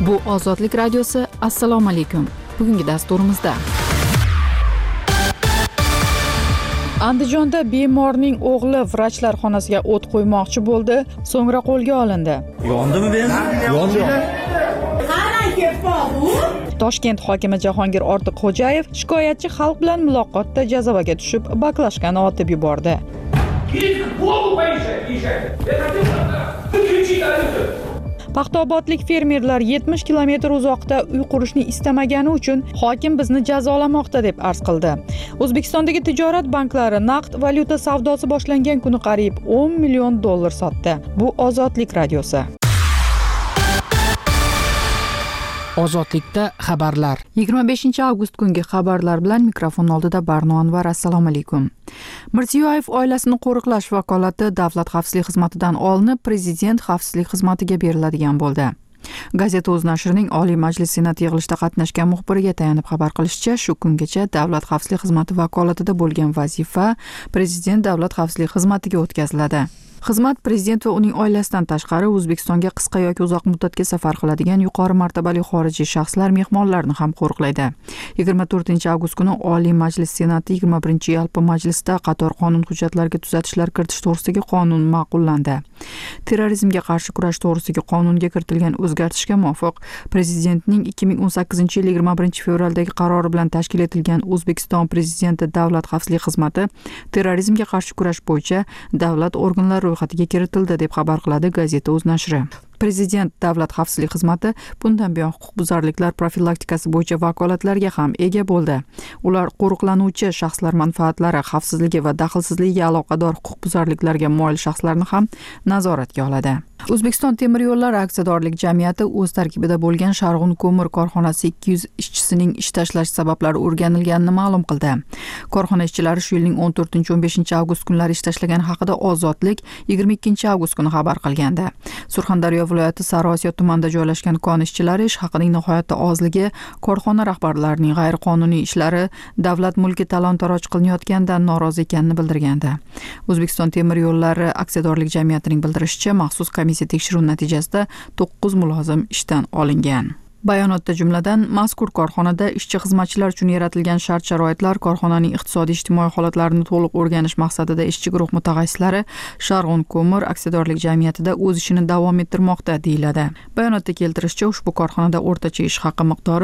Bu Ozodlik radiosi. Assalomu alaykum. Bugungi dasturimizda Andijonda bemorning o'g'li vrachlar xonasiga o't qo'ymoqchi bo'ldi, so'ngra qo'lga olindi. Yondimi benzin? Yondi. Toshkent hokimi Jahongir Ortiqxo'jayev shikoyatchi xalq bilan muloqotda jazavaga tushib, baklashkani otib yubordi. Paxtaobodlik fermerlar 70 kilometr uzoqda uy qurishni istamagani uchun hokim bizni jazolamoqda deb arz qildi. O'zbekistondagi tijorat banklari naqd valyuta savdosi boshlangan kuni qariyb 10 million dollar sotdi. Bu Ozodlik radiosi. Ozodlikda xabarlar. 25 avgust kungi xabarlar bilan mikrofon oldida Barno Anvar. Assalomu alaykum. Mirziyoyev oilasini qo'riqlash vakolati Davlat xavfsizlik xizmatidan olinib, prezident xavfsizlik xizmatiga beriladigan bo'ldi. Gazeta o'z nashrining Oliy Majlis Senat yig'ilishida qatnashgan muxbiriga tayanib xabar qilishicha, shu kungacha Davlat xavfsizlik xizmati vakolatida bo'lgan vazifa prezident Davlat xavfsizlik xizmatiga o'tkaziladi. Xizmat prezident va uning oilasidan tashqari O'zbekistonga qisqa yoki uzoq muddatga safar qiladigan yuqori martabali xorijiy shaxslar mehmonlarini ham qo'riqlaydi. 24 avgust kuni Oliy Majlis Senati 21-yalpi majlisda qator qonun hujjatlariga tuzatishlar kiritish to'g'risidagi qonun ma'qullandi. Terrorizmga qarshi kurash to'g'risidagi qonunga kiritilgan o'zgartishga muvofiq prezidentning 2018 yil 21 fevraldagi qarori bilan tashkil etilgan O'zbekiston Prezidenti Davlat xavfsizlik xizmati terrorizmga qarshi kurash bo'yicha davlat organlari ro'yxatiga kiritildi deb xabar qiladi gazeta o'z nashri. Prezident Davlat xavfsizlik xizmati bundan buyon huquqbuzarliklar profilaktikasi bo'yicha vakolatlarga ham ega bo'ldi. Ular qo'riqlanuvchi shaxslar manfaatlari, xavfsizligi va daxlsizligiga aloqador huquqbuzarliklarga moyil shaxslarni ham nazoratga oladi. O'zbekiston temir yo'llari aksiyadorlik jamiyati o'z tarkibida bo'lgan Sharg'un ko'mir korxonasi 200 ishchisining ish tashlash sabablari o'rganilganini ma'lum qildi. Korxona ishchilari shu yilning 14-15 avgust kunlari ish tashlagani haqida Ozodlik 22 avgust kuni xabar qilgandi. Surxondaryo viloyati Sariosiyo tumanida joylashgan kon ishchilari ish haqining nihoyatda ozligi, korxona rahbarlarining g'ayriqonuniy ishlari, davlat mulki talon-taroj qilinayotganidan norozi ekanini bildirgandi. O'zbekiston temir yo'llari aksiyadorlik jamiyatining bildirishicha, maxsus komissiya tekshiruvi natijasida 9 mulozim ishdan olingan. Bayonotda jumladan mazkur korxonada ishchi xizmatchilar uchun yaratilgan shart-sharoitlar, korxonaning iqtisodiy-ijtimoiy holatlarini to'liq o'rganish maqsadida ishchi guruh mutaxassislari Sharg'un ko'mir aksiyadorlik jamiyatida o'z ishini davom ettirmoqda deyiladi. Bayonotda keltirishicha, ushbu korxonada o'rtacha ish haqi miqdori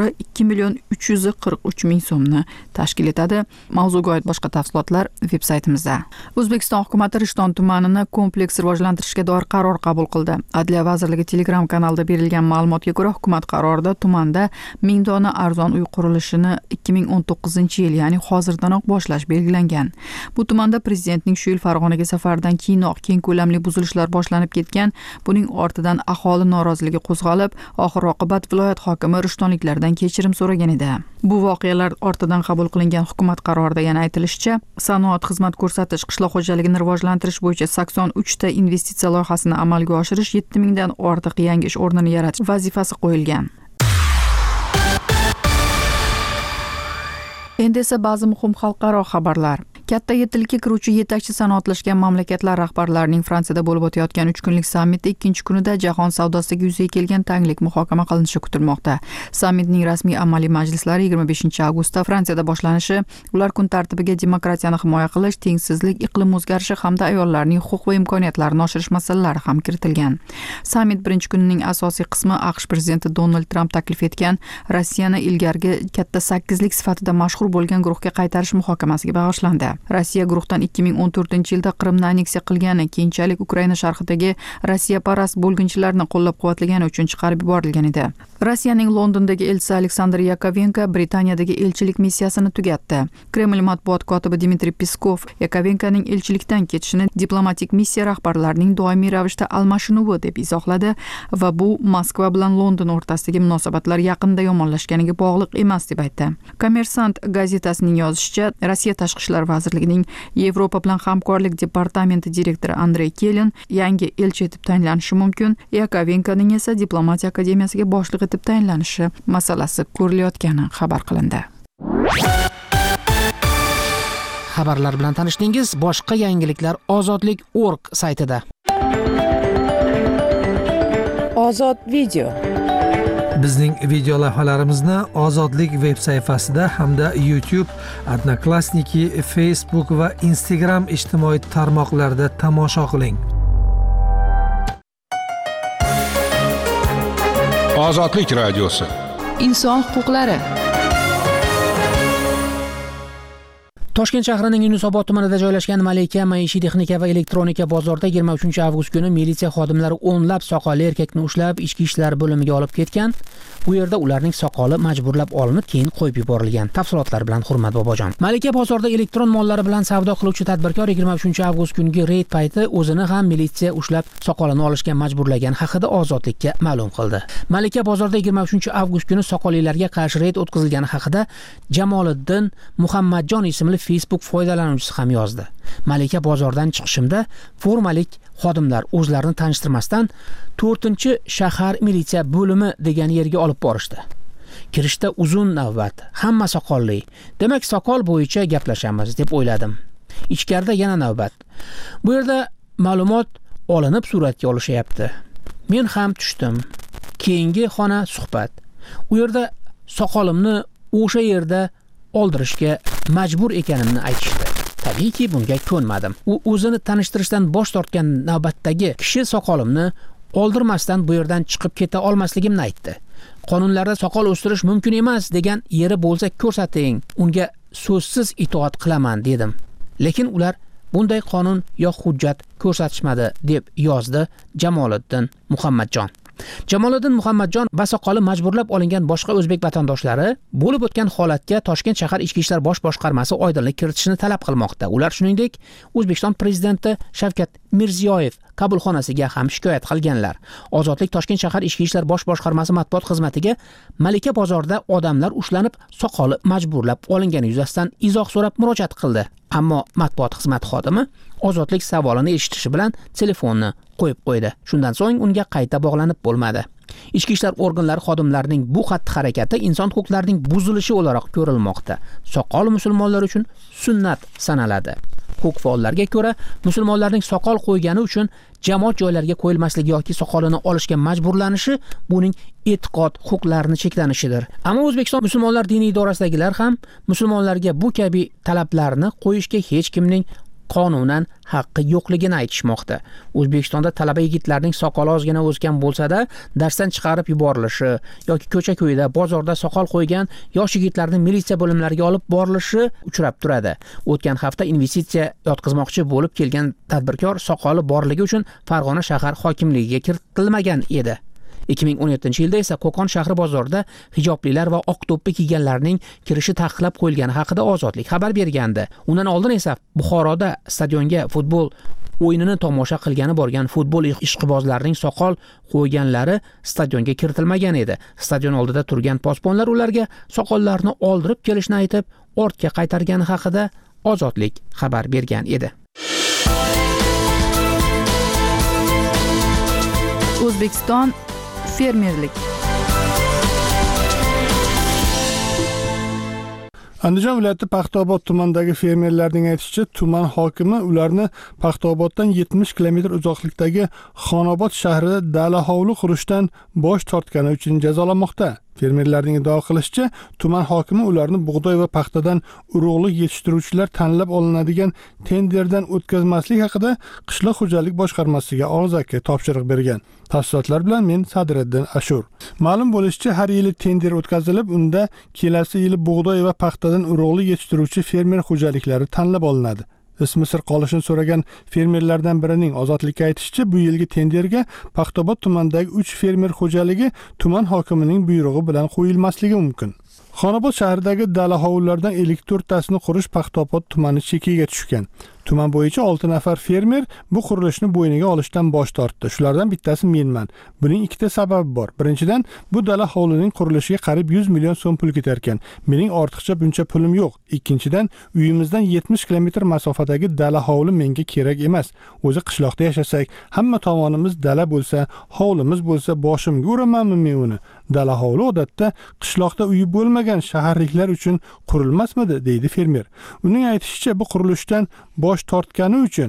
2.343.000 so'mni tashkil etadi. Mavzuga oid boshqa tafsilotlar veb-saytimizda. O'zbekiston hukumatı Rishton tumanini kompleks rivojlantirishga doir qaror qabul qildi. Adliya vazirligi Telegram kanalida berilgan ma'lumotga ko'ra, hukumat qarorida tumanda 1000 dona arzon uy qurilishini 2019-yil, ya'ni hozirdanoq boshlash belgilangan. Bu tumanda prezidentning shu yil Farg'onaga safaridan keyinoq keng ko'lamli buzilishlar boshlanib ketgan. Buning ortidan aholi noroziligi qo'zg'alib, oxir-oqibat viloyat hokimi rishtonliklardan kechirim so'ragan edi. Bu voqealar ortidan qabul qilingan hukumat qarorida yana aytilishicha, sanoat xizmat ko'rsatish, qishloq xo'jaligini rivojlantirish bo'yicha 83 ta investitsiya loyihasini amalga oshirish, 7000 dan ortiq yangi ish o'rnini yaratish vazifasi qo'yilgan. Endi esa ba'zi muhim xalqaro xabarlar. Katta yettilikka kiruvchi yetakchi sanoatlashgan mamlakatlar rahbarlarining Fransiyada bo'lib o'tayotgan 3 kunlik sammitda 2-kunida jahon savdosidagi yuzaga kelgan tanglik muhokama qilinishi kutilmoqda. Sammitning rasmiy amaliy majlislari 25 avgustda Fransiyada boshlanishi, ular kun tartibiga demokratiyani himoya qilish, tengsizlik, iqlim o'zgarishi hamda ayollarning huquq va imkoniyatlarini oshirish masalalari ham kiritilgan. Sammit birinchi kunining asosiy qismi AQSh prezidenti Donald Trump taklif etgan Rossiyani ilgargi katta 8lik sifatida mashhur bo'lgan guruhga qaytarish muhokamasiga bag'ishlandi. Rossiya guruhdan 2014-yilda Qrimni anneksiya qilgani, keyinchalik Ukraina sharqidagi Rossiya parast bo'lginchilarni qo'llab-quvvatlagani uchun chiqarib yuborilgan edi. Rossiyaning Londondagi elchisi Aleksandr Yakovenko Britaniyadagi elchilik missiyasini tugatdi. Kreml matbuot kotibi Dmitriy Peskov Yakovenkoning elchilikdan ketishini diplomatik missiya rahbarlarining doimiy ravishda almashinuvi deb izohladi va bu Moskva bilan London o'rtasidagi munosabatlar yaqinda yomonlashganiga bog'liq emas deb aytdi. Kommersant gazetasining yozishicha, Rossiya tashqi ishlar vazirligining Yevropa bilan hamkorlik departamenti direktori Andrey Kelin yangi elchi etib tayinlanishi mumkin. Yakovenkoning esa diplomatiya akademiyasiga boshliq etib tayinlanishi masalasi ko'rilayotgani xabar qilindi. Xabarlar bilan tanishdingiz. Boshqa yangiliklar ozodlik.org saytida. Ozod video. Bizning video lavhalarimizni Ozodlik veb sayfasida hamda YouTube, Odnoklassniki, Facebook va Instagram ijtimoiy tarmoqlarida tomosha qiling. Ozodlik radiosi. Inson huquqlari. Toshkent shahrining Yunusobod tumanida joylashgan Malika maishiy texnika va elektronika bozorida 23 avgust kuni militsiya xodimlari o'nlab soqolli erkakni ushlab ichki ishlar bo'limiga olib ketgan. Bu yerda ularning soqoli majburlab olinib, keyin qo'yib yuborilgan. Tafsilotlar bilan Hurmat Bobojon. Malika bozorida elektron mollari bilan savdo qiluvchi tadbirkor 23 avgust kungi reyd payti o'zini ham militsiya ushlab soqolini olishga majburlagan haqida Ozodlikka ma'lum qildi. Malika bozorida 23 avgust kuni soqollilarga qarshi reyd o'tkazilgani haqida Jamoliddin Muhammadjon ismli Facebook foydalanuvchisi ham yozdi. Malika bozordan chiqishimda formalik xodimlar o'zlarini tanishtirmasdan 4-shahar militsiya bo'limi degan yerga olib borishdi. Kirishda uzun navbat, hamma soqolli. Demak, soqol bo'yicha gaplashamiz deb o'yladim. Ichkarida yana navbat. Bu yerda ma'lumot olinib suratga olishyapti. Men ham tushdim. Keyingi xona suhbat. U yerda soqolimni o'sha yerda oldirishga majbur ekanimni aytishdi. Tabiiyki bunga ko'nmadim. U o'zini tanishtirishdan bosh tortgan navbatdagi kishi soqolimni oldirmasdan bu yerdan chiqib keta olmasligimni aytdi. Qonunlarda soqol o'stirish mumkin emas degan yeri bo'lsa ko'rsating, unga so'zsiz itoat qilaman dedim. Lekin ular bunday qonun yo hujjat ko'rsatishmadi deb yozdi Jamoliddin Muhammadjon. Jamoliddin Muhammadjon va soqoli majburlab olingan boshqa o'zbek vatandoshlari bo'lib o'tgan holatga Toshkent shahar ichki ishlar bosh boshqarmasi oydinlik kiritishni talab qilmoqda. Ular shuningdek O'zbekiston prezidenti Shavkat Mirziyoyev qabulxonasiga ham shikoyat qilganlar. Ozodlik Toshkent shahar ichki ishlar bosh boshqarmasi matbuot xizmatiga Malika bozorida odamlar ushlanib, soqoli majburlab olingani yuzasidan izoh so'rab murojaat qildi. Ammo matbuot xizmati xodimi Ozodlik savolini eshitishi bilan telefonni qo'yib qo'ydi. Shundan so'ng unga qayta bog'lanib bo'lmadi. Ichki ishlar organlari xodimlarining bu xatti-harakati inson huquqlarining buzilishi o'laroq ko'rilmoqda. Soqol musulmonlar uchun sunnat sanaladi. Huquq faollarga ko'ra, musulmonlarning soqol qo'ygani uchun jamoat joylariga qo'yilmasligi yoki soqolini olishga majburlanishi buning e'tiqod huquqlarini cheklanishidir. Ammo O'zbekiston musulmonlar diniy idorasidagilar ham musulmonlarga bu kabi talablarni qo'yishga hech kimning qonunan haqqi yo'qligini aytishmoqda. O'zbekistonda talaba yigitlarning soqoli ozgina o'sgan bo'lsa-da, darsdan chiqarib yuborilishi yoki ko'cha-ko'yda, bozorda soqol qo'ygan yosh yigitlarning militsiya bo'limlariga olib borilishi uchrab turadi. O'tgan hafta investitsiya yotqizmoqchi bo'lib kelgan tadbirkor soqoli borligi uchun Farg'ona shahar hokimligiga kiritilmagan edi. 2017-yilda esa Qo'qon shahri bozorida hijoblilar va oq to'ppi kiyganlarning kirishi taqiqlab qo'yilgani haqida Ozodlik xabar bergandi. Undan oldin esa Buxoroda stadionga futbol o'yinini tomosha qilgani borgan futbol ishqibozlarining soqol qo'yganlari stadionga kiritilmagan edi. Stadion oldida turgan posbonlar ularga soqollarni oldirib kelishni aytib, ortga qaytargani haqida Ozodlik xabar bergan edi. O'zbekiston fermerlik. Andijon viloyati Paxtaobod tumanidagi fermerlarning aytishicha, tuman hokimi ularni Paxtaoboddan 70 km uzoqlikdagi Xonobod shahrida dala hovli qurishdan bosh tortgani uchun jazolamoqda. Fermerlarning iddao qilishicha, tuman hokimi ularni bug'doy va paxtadan urug'lik yetishtiruvchilar tanlab olinadigan tenderdan o'tkazmaslik haqida qishloq xo'jalik boshqarmasiga og'zaki topshiriq bergan. Tafsilotlar bilan men Sadriddin Ashur. Ma'lum bo'lishicha, har yili tender o'tkazilib, unda kelasi yili bug'doy va paxtadan urug'lik yetishtiruvchi fermer xo'jaliklari tanlab olinadi. Ismi sir qolishini so'ragan fermerlardan birining Ozodlikka aytishicha, bu yilgi tenderga Paxtaobod tumanidagi 3 fermer xo'jaligi tuman hokimining buyrug'i bilan qo'yilmasligi mumkin. Xonobod shahridagi dala hovlilardan 54 tasini qurish Paxtaobod tumani chekiga tushgan. Tuman bo'yicha 6 nafar fermer bu qurilishni bo'yniga olishdan bosh tortdi. Shulardan bittasi menman. Buning ikkita sababi bor. Birinchidan, bu dala hovlining qurilishiga qarib 100 million so'm pul ketar ekan. Mening ortiqcha buncha pulim yo'q. Ikkinchidan, uyimizdan 70 km masofadagi dala hovli menga kerak emas. O'zi qishloqda yashasak, hamma tomonimiz dala bo'lsa, hovlimiz bo'lsa, boshimga uramanmi men uni? Dala hovli odatda qishloqda uyi bo'lmagan shaharliklar uchun qurilmasmidi, deydi fermer. Uning aytishicha, bu qurilishdan bosh tortgani uchun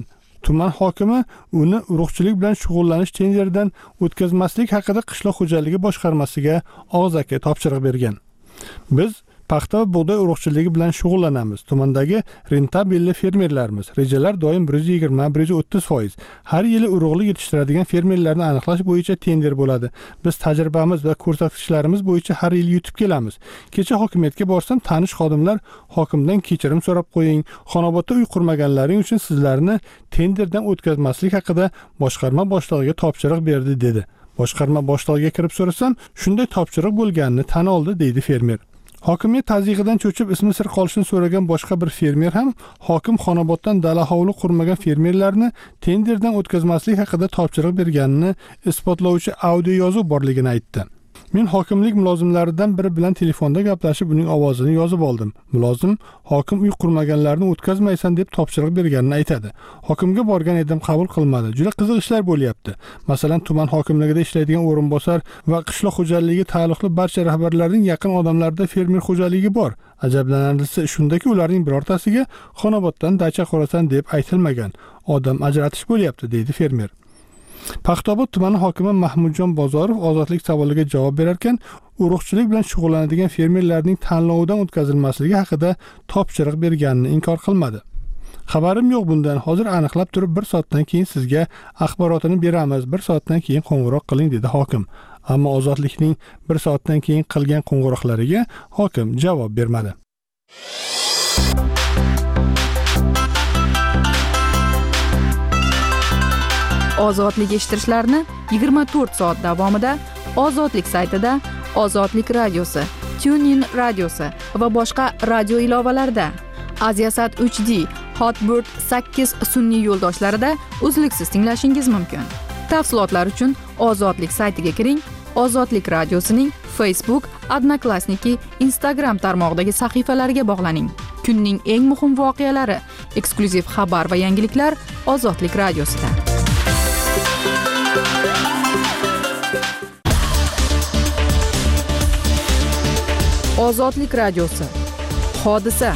Tuman hokimi uni urug'chilik bilan shug'ullanish tenderidan o'tkazmaslik haqida qishloq xo'jaligi boshqarmasiga og'zaki topshiriq bergan. Biz paxta va bug'doy urug'chiligi bilan shug'ullanamiz. Tumandagi rentabelli fermerlarimiz. Rejalar doim 120-130%. Har yili urug'lik yetishtiradigan fermerlarni aniqlash bo'yicha tender bo'ladi. Biz tajribamiz va ko'rsatkichlarimiz bo'yicha har yil yutib kelamiz. Kecha hokimiyatga borsam, tanish xodimlar hokimdan kechirim so'rab qo'ying. Xonobodda uy qurmaganlaring uchun sizlarni tenderdan o'tkazmaslik haqida boshqarma boshlig'iga topshiriq berdi dedi. Boshqarma boshlig'iga kirib so'rasam, shunday topshiriq bo'lganini tan oldi, deydi fermer. Hokimiyat tazyiqidan cho'chib ismi sir qolishini so'ragan boshqa bir fermer ham hokim Xonoboddan dala hovli qurmagan fermerlarni tenderdan o'tkazmaslik haqida topshiriq berganini isbotlovchi audio yozuv borligini aytdi. Men hokimlik mulozimlaridan biri bilan telefonda gaplashib uning ovozini yozib oldim. Mulozim hokim uy qurmaganlarni o'tkazmaysan deb topshiriq berganini aytadi. Hokimga borgan edim, qabul qilmadi. Juda qiziq ishlar bo'lyapti. Masalan, tuman hokimligida ishlaydigan o'rinbosar va qishloq xo'jaligi taalluqli barcha rahbarlarning yaqin odamlarida fermer xo'jaligi bor. Ajablanarlisi shundaki, ularning birortasiga Xonoboddan dacha qurasan deb aytilmagan. Odam ajratish bo'lyapti, deydi fermer. Paxtobod tumani hokimi Mahmudjon Bozorov ozodlik savoliga javob berarkan, urug'chilik bilan shug'ullanadigan fermerlarning tanlovidan o'tkazilmasligi haqida topshiriq berganini inkor qilmadi. Xabarim yo'q bundan. Hozir aniqlab turib 1 soatdan keyin sizga axborotini beramiz. 1 soatdan keyin qo'ng'iroq qiling, dedi hokim. Ammo ozodlikning 1 soatdan keyin qilgan qo'ng'iroqlariga hokim javob bermadi. Ozodlik eshittirishlarini 24 soat davomida Ozodlik saytida, Ozodlik radiosi, TuneIn radiosi va boshqa radio ilovalarida, Aziasat 3D, Hotbird 8 sun'iy yo'ldoshlarida uzluksiz tinglashingiz mumkin. Tafsilotlar uchun Ozodlik saytiga kiring. Ozodlik radiosining Facebook, Odnoklassniki, Instagram tarmog'idagi sahifalariga bog'laning. Kunning eng muhim voqealari, eksklyuziv xabar va yangiliklar Ozodlik radiosida. Ozodlik radiosi. Hodisa.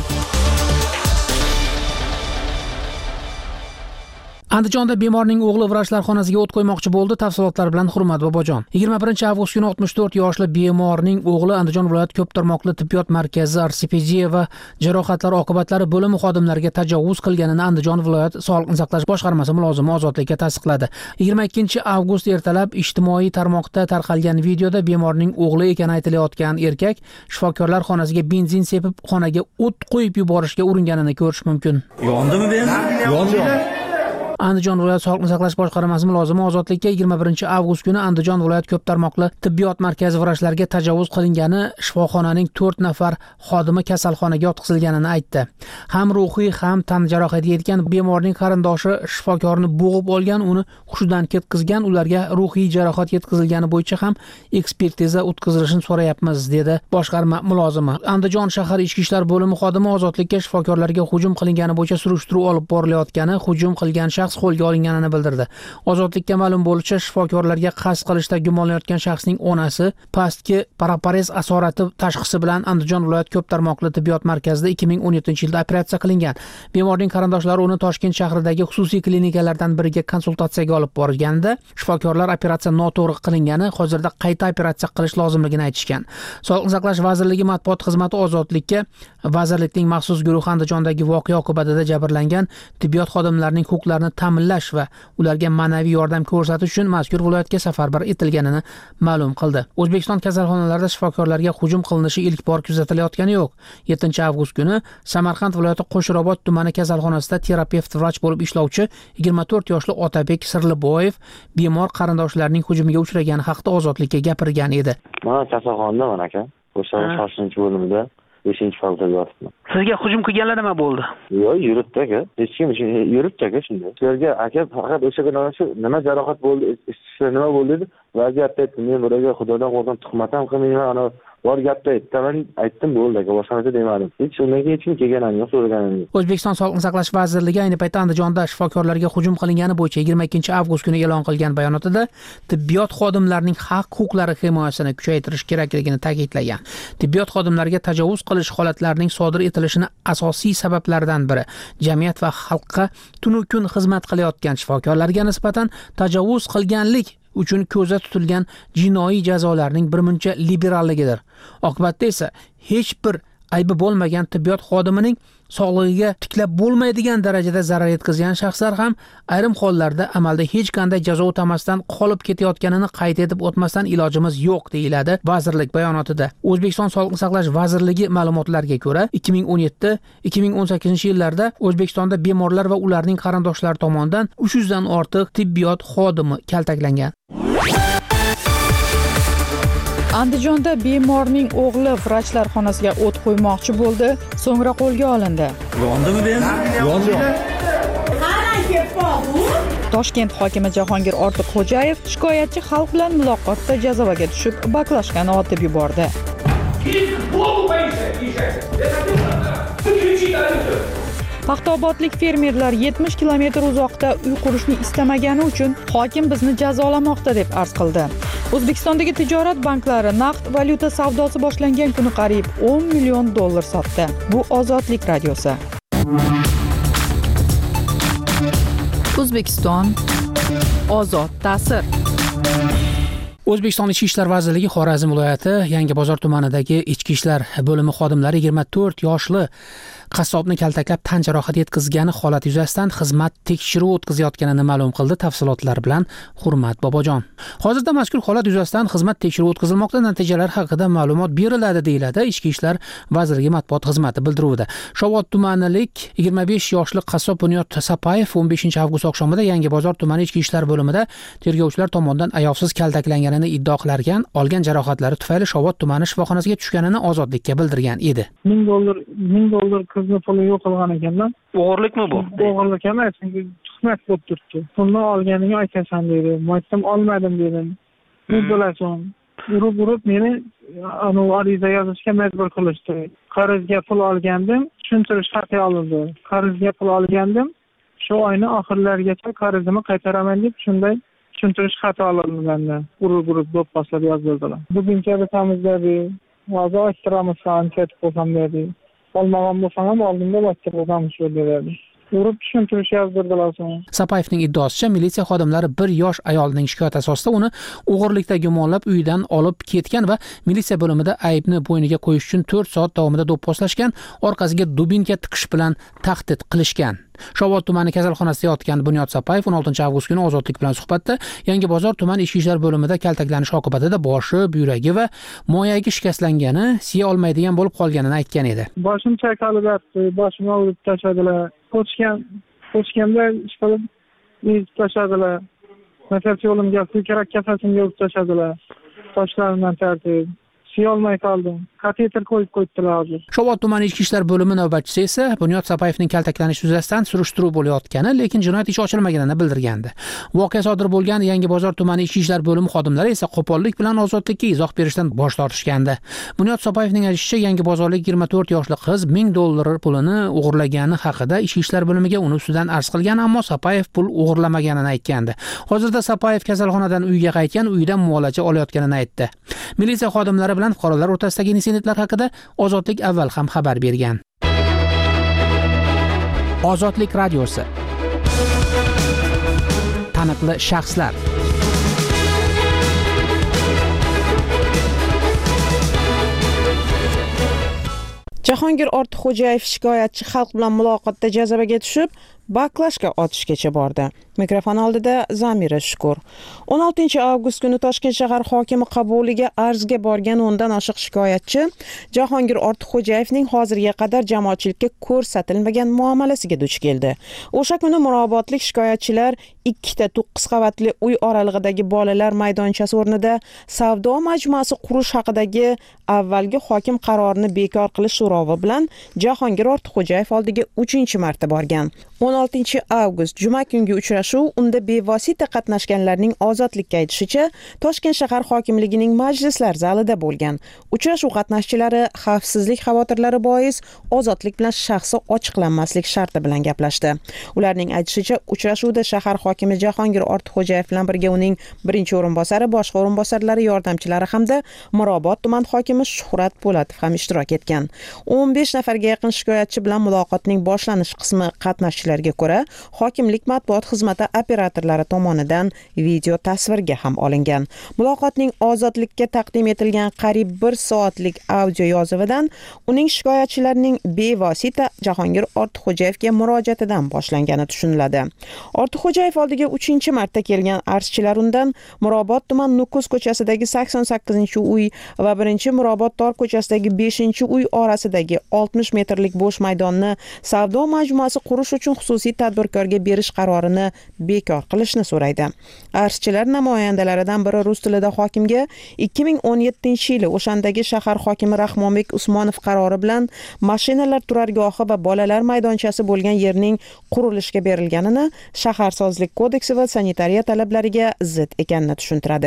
Andijonda bemorning o'g'li vrachlar xonasiga o't qo'ymoqchi bo'ldi. Tafsilotlar bilan Hurmat Bobojon. 21-avgust kuni 64 yoshli bemorning o'g'li Andijon viloyat ko'p tarmoqli tibbiyot markazi ortopediya va jarohatlar oqibatlari bo'limi xodimlariga tajovuz qilganini Andijon viloyat sog'liqni saqlash boshqarmasi mulozimi Ozodlikka tasdiqladi. 22-avgust ertalab ijtimoiy tarmoqda tarqalgan videoda bemorning o'g'li ekani aytilayotgan erkak shifokorlar xonasiga benzin sepib, xonaga o't qo'yib yuborishga uringanini ko'rish mumkin. Yondimi ben? Yondi. Andijon viloyat sog'liqni saqlash boshqarmasi mulozimi Ozodlikka 21-avgust kuni Andijon viloyat ko'p tarmoqli tibbiyot markazi vrachlariga tajovuz qilingani, shifoxonaning 4 nafar xodimi kasalxonaga yotqizilganini aytdi. Ham ruhiy, ham tan jarohati yetgan bemorning qarindoshi shifokorni bo'g'ib olgan, uni hushidan ketkizgan, ularga ruhiy jarohat yetkazilgani bo'yicha ham ekspertiza o'tkazilishini so'rayapmiz, dedi boshqarma mulozimi. Andijon shahar ichki ishlar bo'limi xodimi Ozodlikka shifokorlarga hujum qilingani bo'yicha surishtiruv olib borilayotgani, hujum qilgan shaxs qo'lga olinganini bildirdi. Ozodlikka ma'lum bo'lishicha, shifokorlarga qasd qilishda gumonlanayotgan shaxsning onasi pastki paraparez asorati tashxisi bilan Andijon viloyat ko'p tarmoqli tibbiyot markazida 2017-yilda operatsiya qilingan. Bemorning qarindoshlari uni Toshkent shahridagi xususiy klinikalardan biriga konsultatsiyaga olib borganida, shifokorlar operatsiya noto'g'ri qilingani, hozirda qayta operatsiya qilish lozimligini aytishgan. Sog'liqni saqlash vazirligi matbuot xizmati Ozodlikka vazirlikning maxsus guruhi Andijondagi voqea oqibatida jabrlangan tibbiyot xodimlarining huquqlarini ta'minlash va ularga ma'naviy yordam ko'rsatish uchun mazkur viloyatga safarbar etilganini ma'lum qildi. O'zbekiston kasalxonalarida shifokorlarga hujum qilinishi ilk bor kuzatilayotgani yo'q. 7-avgust kuni Samarqand viloyati Qo'shirobod tumani kasalxonasida terapevt vrach bo'lib ishlovchi 24 yoshli Otabek Sirliboyev bemor qarindoshlarining hujumiga uchragani haqida Ozodlikka gapirgan edi. Men kasalxonaman aka. Qo'shirobod 6 bo'limida 5-faolda yotibman. Sizga hujum qilganlar nima bo'ldi? Yo'q, yuribdi aka. Hech kim yuribdi aka shunday. Sizga aka faqat o'sha nima jarohat bo'ldi, nima bo'ldi deb vaziyatda aytdim. Men buraga Xudodan qo'rqib tuhmat ham qilmayman, ana bor gapni aytdi. Men aytdim bo'ldi aka, boshqacha demadim. Hech undan keyin hech kim kelganim yo'q, so'raganim yo'q. O'zbekiston Sog'liqni saqlash vazirligi ayni paytda Andijonda shifokorlarga hujum qilingani bo'yicha 22-avgust kuni e'lon qilgan bayonotida tibbiyot xodimlarining haq-huquqlari himoyasini kuchaytirish kerakligini ta'kidlagan. Tibbiyot xodimlariga tajovuz qilish holatlarining sodir etilishini asosiy sabablaridan biri jamiyat va xalqqa tunu kun xizmat qilayotgan shifokorlarga nisbatan tajovuz qilganlik uchun ko'zda tutilgan jinoiy jazolarning birmuncha liberalligidir. Oqibatda esa hech bir aybi bo'lmagan tibbiyot xodimining sog'lig'iga tiklab bo'lmaydigan darajada zarar yetkazgan shaxslar ham ayrim hollarda amalda hech qanday jazo o'tamasdan qolib ketayotganini qayd etib o'tmasdan ilojimiz yo'q, deyiladi vazirlik bayonotida. O'zbekiston Sog'liqni saqlash vazirligi ma'lumotlariga ko'ra, 2017-2018 yillarda O'zbekistonda bemorlar va ularning qarindoshlari tomonidan 300 dan ortiq tibbiyot xodimi kaltaklangan. Andijonda bemorning o'g'li vrachlar xonasiga o't qo'ymoqchi bo'ldi, so'ngra qo'lga olindi. Yondimi ben? Yondi. Toshkent hokimi Jahongir Ortiqxo'jayev shikoyatchi xalq bilan muloqotda jazavaga tushib, baklashkani otib yubordi. Paxtaobodlik fermerlar 70 kilometr uzoqda uy qurishni istamagani uchun hokim bizni jazolamoqda deb arz qildi. O'zbekistondagi tijorat banklari naqd valyuta savdosi boshlangan kuni qariyb $10 million sotdi. Bu Ozodlik radiosi. O'zbekiston ozod ta'sir. O'zbekiston Ichki ishlar vazirligi Xorazm viloyati Yangibozor tumanidagi ichki ishlar bo'limi xodimlari 24 yoshli qassobni kaltaklab tan jarohati yetkazgani holati yuzasidan xizmat tekshiruvi o'tkazayotganini ma'lum qildi. Tafsilotlar bilan Hurmat Bobojon. Hozirda mazkur holat yuzasidan xizmat tekshiruvi o'tkazilmoqda, natijalar haqida ma'lumot beriladi, deyiladi Ichki ishlar vazirligi matbuot xizmati bildiruvida. Shovot tumanilik 25 yoshli qassob Bunyod Sapayev 15-avgust oqshomida Yangibozor tumani ichki ishlar bo'limida tergovchilar tomonidan ayovsiz kaltaklanganini iddao qilarkan, olgan jarohatlari tufayli Shovot tumani shifoxonasiga tushganini Ozodlikka bildirgan edi. $1000 qizni puli yo'q qilgan ekanman. O'g'irlikmi bu? O'g'irlik emas, chunki tuhmat bo'lib turibdi. Pulni olganingni aytasan dedi. Aytdim, olmadim dedim. Ne bo'lasan? Urib meni ariza yozishga majbur qilishdi. Qarzga pul olgandim, tushuntirish xati olindi. Qarzga pul olgandim, shu oyning oxirlarigacha qarzimni qaytaraman deb shunday tushuntirish xati olindi mendan. Urib do'pposlab yozdirdilar. Buguncha bitamizda hozir ayttiramiz, ketib qo'ysam dedi. Olmagan bo'lsam ham oldimda vaqtga bo'lsam shu dedi. Urib tushuntirish yozdirdilar so'ng. Sapayevning iddaosicha, militsiya xodimlari bir yosh ayolning shikoyati asosida uni o'g'irlikda gumonlab uyidan olib ketgan va militsiya bo'limida aybni bo'yniga qo'yish uchun 4 soat davomida do'pposlashgan, orqasiga dubinka tiqish bilan tahdid qilishgan. Shovot tumani kasalxonasida yotgan Bunyod Sapayev 16-avgust kuni Ozodlik bilan suhbatda Yangibozor tuman ichki ishlar bo'limida kaltaklanish oqibatida boshi, buyragi va moyagi shikastlangani, siya olmaydigan bo'lib qolganini aytgan edi. Boshim chayqalib yotdi, boshimni urib tashladilar. Ko'chganda ishqilib yezib tashladilar. Nafas yo'limga, kerak kafasimga urib tashladilar. Toshlarimdan tartib. Siyolmay qoldim. Kateter qo'yib qo'ydilar hozir. Shovot tumani ichki ishlar bo'limi navbatchisi esa Bunyod Sapayevning kaltaklanishi yuzasidan surishtiruv bo'layotgani, lekin jinoyat ishi ochilmaganini bildirgandi. Voqea sodir bo'lgan Yangibozor tumani ichki ishlar bo'limi xodimlari esa qo'pollik bilan Ozodlikka izoh berishdan bosh tortishgandi. Bunyod Sapayevning aytishicha, Yangibozorlik 24 yoshli qiz $1000 pulini o'g'irlagani haqida ichki ishlar bo'limiga uni ustidan arz qilgan, ammo Sapayev pul o'g'irlamaganini aytgandi. Hozirda Sapayev kasalxonadan uyiga qaytgan, uydan muolaja olayotganini aytdi. Militsiya xodimlari bilan fuqarolar o'rtasidagi insidentlar haqida Ozodlik avval ham xabar bergan. Ozodlik radiosi. Taniqli shaxslar. Jahongir Ortiqxo'jayev shikoyatchi xalq bilan muloqotda jazavaga tushib, baklashga otishgacha bordi. Mikrofon oldida Zamira Shukur. 16-avgust kuni Toshkent shahar hokimi qabuliga arzga borgan 10 dan oshiq shikoyatchi Jahongir Ortiqxo'jayevning hozirga qadar jamoatchilikka ko'rsatilmagan muomalasiga duch keldi. O'sha kuni Mirobodlik shikoyatchilar 2 ta 9 qavatli uy oralig'idagi bolalar maydonchasi o'rnida savdo majmuasi qurish haqidagi avvalgi hokim qarorini bekor qilish so'rovi bilan Jahongir Ortiqxo'jayev oldiga 3-marta borgan. 16-avgust juma kungi uchrashuv unda bevosita qatnashganlarning ozodlikka aytishicha Toshkent shahar hokimligining majlislar zalida bo'lgan. Uchrashuv qatnashchilari xavfsizlik xavotirlari bois ozodlik bilan shaxsi ochiqlanmaslik sharti bilan gaplashdi. Ularning aytishicha, uchrashuvda shahar hokimi Jahongir Ortiqxo'jayev bilan birga uning birinchi o'rinbosari, boshqa o'rinbosarlari, yordamchilari hamda Mirobod tuman hokimi Shuhrat Po'latov ham ishtirok etgan. 15 nafarga yaqin shikoyatchi bilan muloqotning boshlanish qismi qatnashchilariga ko'ra, hokimlik matbuot xizmati operatorlari tomonidan video tasvirga ham olingan. Muloqotning ozodlikka taqdim etilgan qariyb 1 soatlik audio yozuvidan uning shikoyatchilarining bevosita Jahongir Ortiqxo'jayevga murojaatidan boshlangani tushuniladi. Ortiqxo'jayev oldiga 3-marta kelgan arzchilar undan Mirobod tuman Nukus ko'chasidagi 88-uy va 1-Mirobod tor ko'chasidagi 5-uy orasidagi 60 metrlik bo'sh maydonni savdo majmuasi qurish uchun xususiy tadbirkorga berish qarorini bekor qilishni so'raydi. Arzchilar namoyandalaridan biri rus tilida hokimga 2017-yili o'shandagi shahar hokimi Rahmonbek Usmonov qarori bilan mashinalar turargohi va bolalar maydonchasi bo'lgan yerning qurilishga berilganini, shaharsozlik kodeksi va sanitariya talablariga zid ekanini tushuntiradi.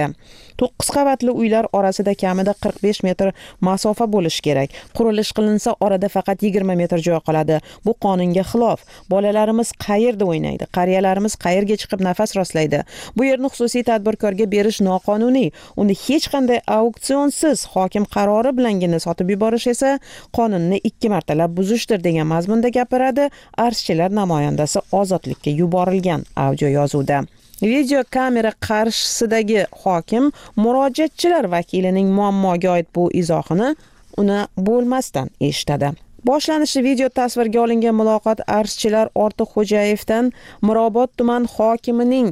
9 qavatli uylar orasida kamida 45 metr masofa bo'lishi kerak. Qurilish qilinsa orada faqat 20 metr joy qoladi. Bu qonunga xilof. Bolalarimiz qayerda o'ynaydi? Qariyalarimiz qayerga chiqib nafas rostlaydi? Bu yerni xususiy tadbirkorga berish noqonuniy. Uni hech qanday auksionsiz hokim qarori bilangina sotib yuborish esa qonunni 2 martalab buzishdir degan mazmunda gapiradi arzchilar namoyandasi ozodlikka yuborilgan audio yozuvda. Video kamera qarshisidagi hokim murojaatchilar vakilining muammoga oid bu izohini uni bo'lmasdan eshitadi. Boshlanishi video tasvirga olingan muloqot arzchilar Ortiqxo'jayevdan Mirobod tuman hokimining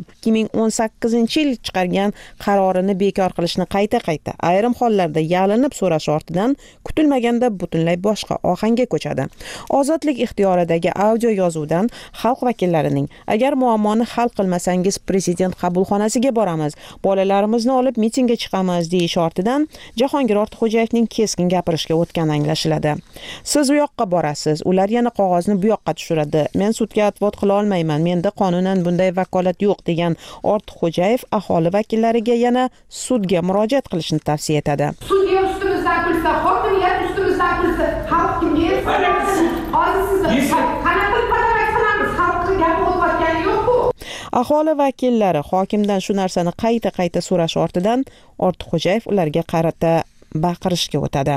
2018-yil chiqargan qarorini bekor qilishni qayta-qayta, ayrim hollarda yalinib so'rash ortidan kutilmaganda butunlay boshqa ohangga ko'chadi. Ozodlik ixtiyoridagi audio yozuvdan xalq vakillarining agar muammoni hal qilmasangiz prezident qabulxonasiga boramiz, bolalarimizni olib mitingga chiqamiz deyish ortidan Jahongir Ortiqxo'jayevning keskin gapirishga o'tgani anglashiladi. Siz u yoqqa borasiz, ular yana qog'ozni bu yoqqa tushiradi. Men sudga advot qila olmayman, menda qonunan bunday vakolat yo'q degan Ortiqxo'jayev aholi vakillariga yana sudga murojaat qilishni tavsiya etadi. Sudga ustimizdan kulsa, hokimiyat ustimizdan kulsa, xalq kimga erishadi? Hozir siz qanaqa qilamiz? Xalqning gapi o'tayotgani yo'q-ku. Aholi vakillari hokimdan shu narsani qayta-qayta so'rash ortidan Ortiqxo'jayev ularga qarata baqirishga o'tadi.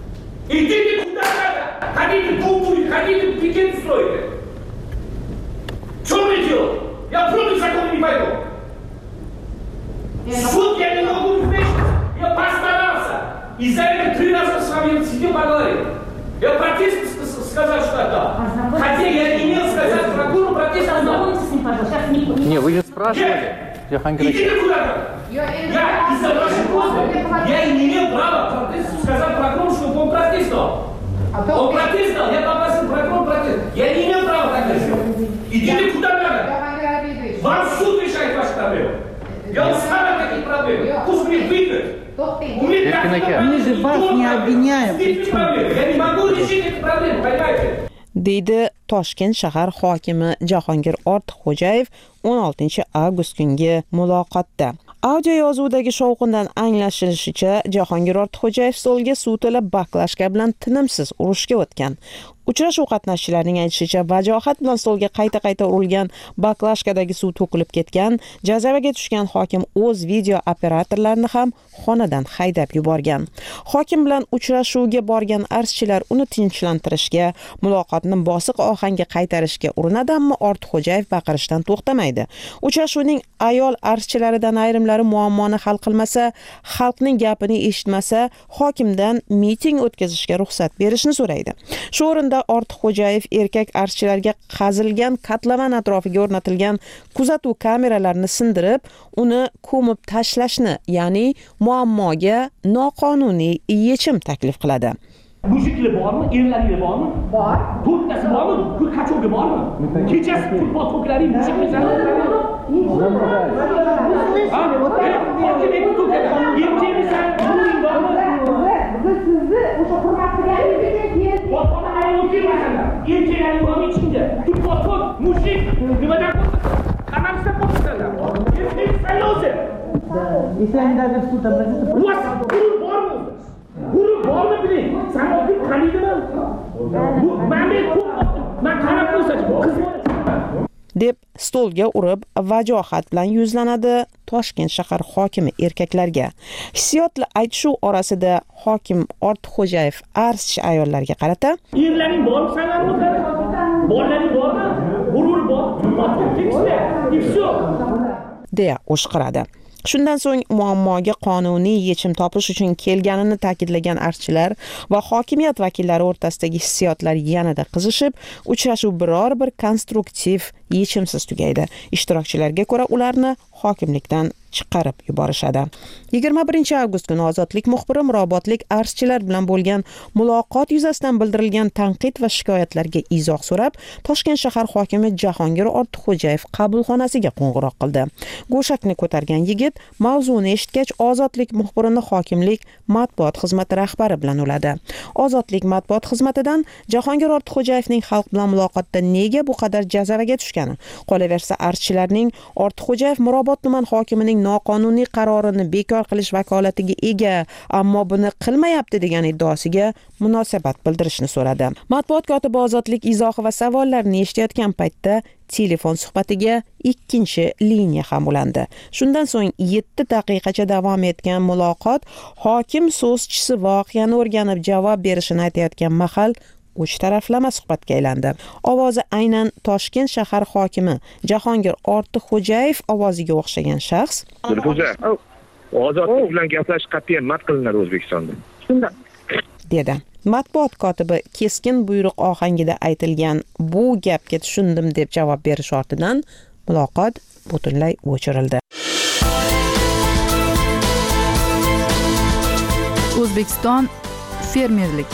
Хотите толкуют, хотите пикет строите. Что вы делаете? Я против закона не пойду. Суд я не могу вмешаться. Я постарался. И за это 3 раза с вами сидел поговорить. Я протест сказал, что отдал. Хотя я не имел сказать прокурору протест. Ознакомьтесь с ним, пожалуйста. Сейчас никто не... Не, вы же спрашивали. Идите куда-то. Я из-за вашей просьбы, я и не имел права сказать прокурору, чтобы он протестовал. Он протестовал, я попросил прокурор протест. Я не имел права так делать. Идите куда надо. Вам суд решает ваши проблемы. Я устал от таких проблем. Пусть мне выйдет. Мы же вас не обвиняем. Я не могу решить эти проблемы, понимаете? deydi Toshkent shahar hokimi Jahongir Ortiqxo'jayev 16-avgust kungi muloqotda. Audio yozuvdagi shovqindan anglashilishicha, Jahongir Ortiqxo'jayev stolga suv to'la baklashka bilan tinimsiz urushga o'tgan. Uchrashuv qatnashchilarining aytishicha, vajohat bilan stolga qayta-qayta urilgan baklashkadagi suv to'kilib ketgan, jazavaga tushgan hokim o'z video operatorlarini ham xonadan haydab yuborgan. Hokim bilan uchrashuvga borgan arzchilar uni tinchlantirishga, muloqotni bosiq ohangga qaytarishga urinadi, ammo Ortiqxo'jayev baqirishdan to'xtamaydi. Uchrashuvning ayol arzchilaridan ayrimlari muammoni hal qilmasa, xalqning gapini eshitmasa, hokimdan miting o'tkazishga ruxsat berishni so'raydi. Shu o'rinda Ortiqxo'jayev erkak arzchilarga qazilgan katlaman atrofiga o'rnatilgan kuzatuv kameralarini sindirib, uni ko'mib tashlashni, ya'ni muammoga noqonuniy yechim taklif qiladi. Mujiklar bormi? Erlarga bormi? Bor. To'rttasi bormi? Qachonga bormi? Kechasi futbol to'plaring mujiklar Ota ayol kelmaganlar. Erkaklarning bormi ichingda? Tut, mushrik, nimadan qo'rqasan? Qanaqsa qo'rqasanlar? Erkak saylovchi. Если они даже в суд обратятся... У вас gurur bormi? Gurur bormi biling? Sanoqni qaniydimi? Bu men qarab qo'ysachi, qiz bola deb stolga urib vajohat bilan yuzlanadi Toshkent shahar hokimi erkaklarga. Hissiyotli aytishuv orasida hokim Ortiqxo'jayev arzchi ayollarga qarata: "Erlaring bormi sanlarni o'zlari? Bolalaring bormi? Gurur bor, tumatga tekishdi. Ifsho" deya o'shqiradi. Shundan so'ng muammoga qonuniy yechim topish uchun kelganini ta'kidlagan arzchilar va hokimiyat vakillari o'rtasidagi hissiyotlar yanada qizishib, uchrashuv biror bir konstruktiv yechimsiz tugaydi. Ishtirokchilarga ko'ra ularni hokimlikdan chiqarib yuborishadi. 21 avgust kuni Ozodlik muxbiri mirobodlik arzchilar bilan bo'lgan muloqot yuzasidan bildirilgan tanqid va shikoyatlarga izoh so'rab, Toshkent shahar hokimi Jahongir Ortiqxo'jayev qabulxonasiga qo'ng'iroq qildi. Go'shakni ko'targan yigit mavzuni eshitgach, Ozodlik muxbirini hokimlik matbuot xizmati rahbari bilan uladi. Ozodlik matbuot xizmatidan Jahongir Ortiqxo'jayevning xalq bilan muloqotda nega bu qadar jazavaga tushgani, qolaversa arzchilarning Ortiqxo'jayev Mirobod tuman hokimining noqonuniy qarorini bekor qilish vakolatiga ega, ammo buni qilmayapti degan iddaosiga munosabat bildirishni so'radi. Matbuot kotibi Ozodlik izohi va savollarini eshitayotgan paytda telefon suhbatiga ikkinchi liniya ham ulandi. Shundan so'ng 7 daqiqacha davom etgan muloqot hokim so'zchisi voqeani o'rganib javob berishini aytayotgan mahal uch taraflama suhbatga aylandi. Ovozi aynan Toshkent shahar hokimi Jahongir Ortiqxo'jayev ovoziga o'xshagan shaxs Ozodlik bilan gaplash qat'iyan man qilinadi O'zbekistonda. Shunday dedi. Matbuot kotibi keskin buyruq ohangida aytilgan bu gapga tushundim deb javob berish ortidan muloqot butunlay o'chirildi. O'zbekiston fermerlik.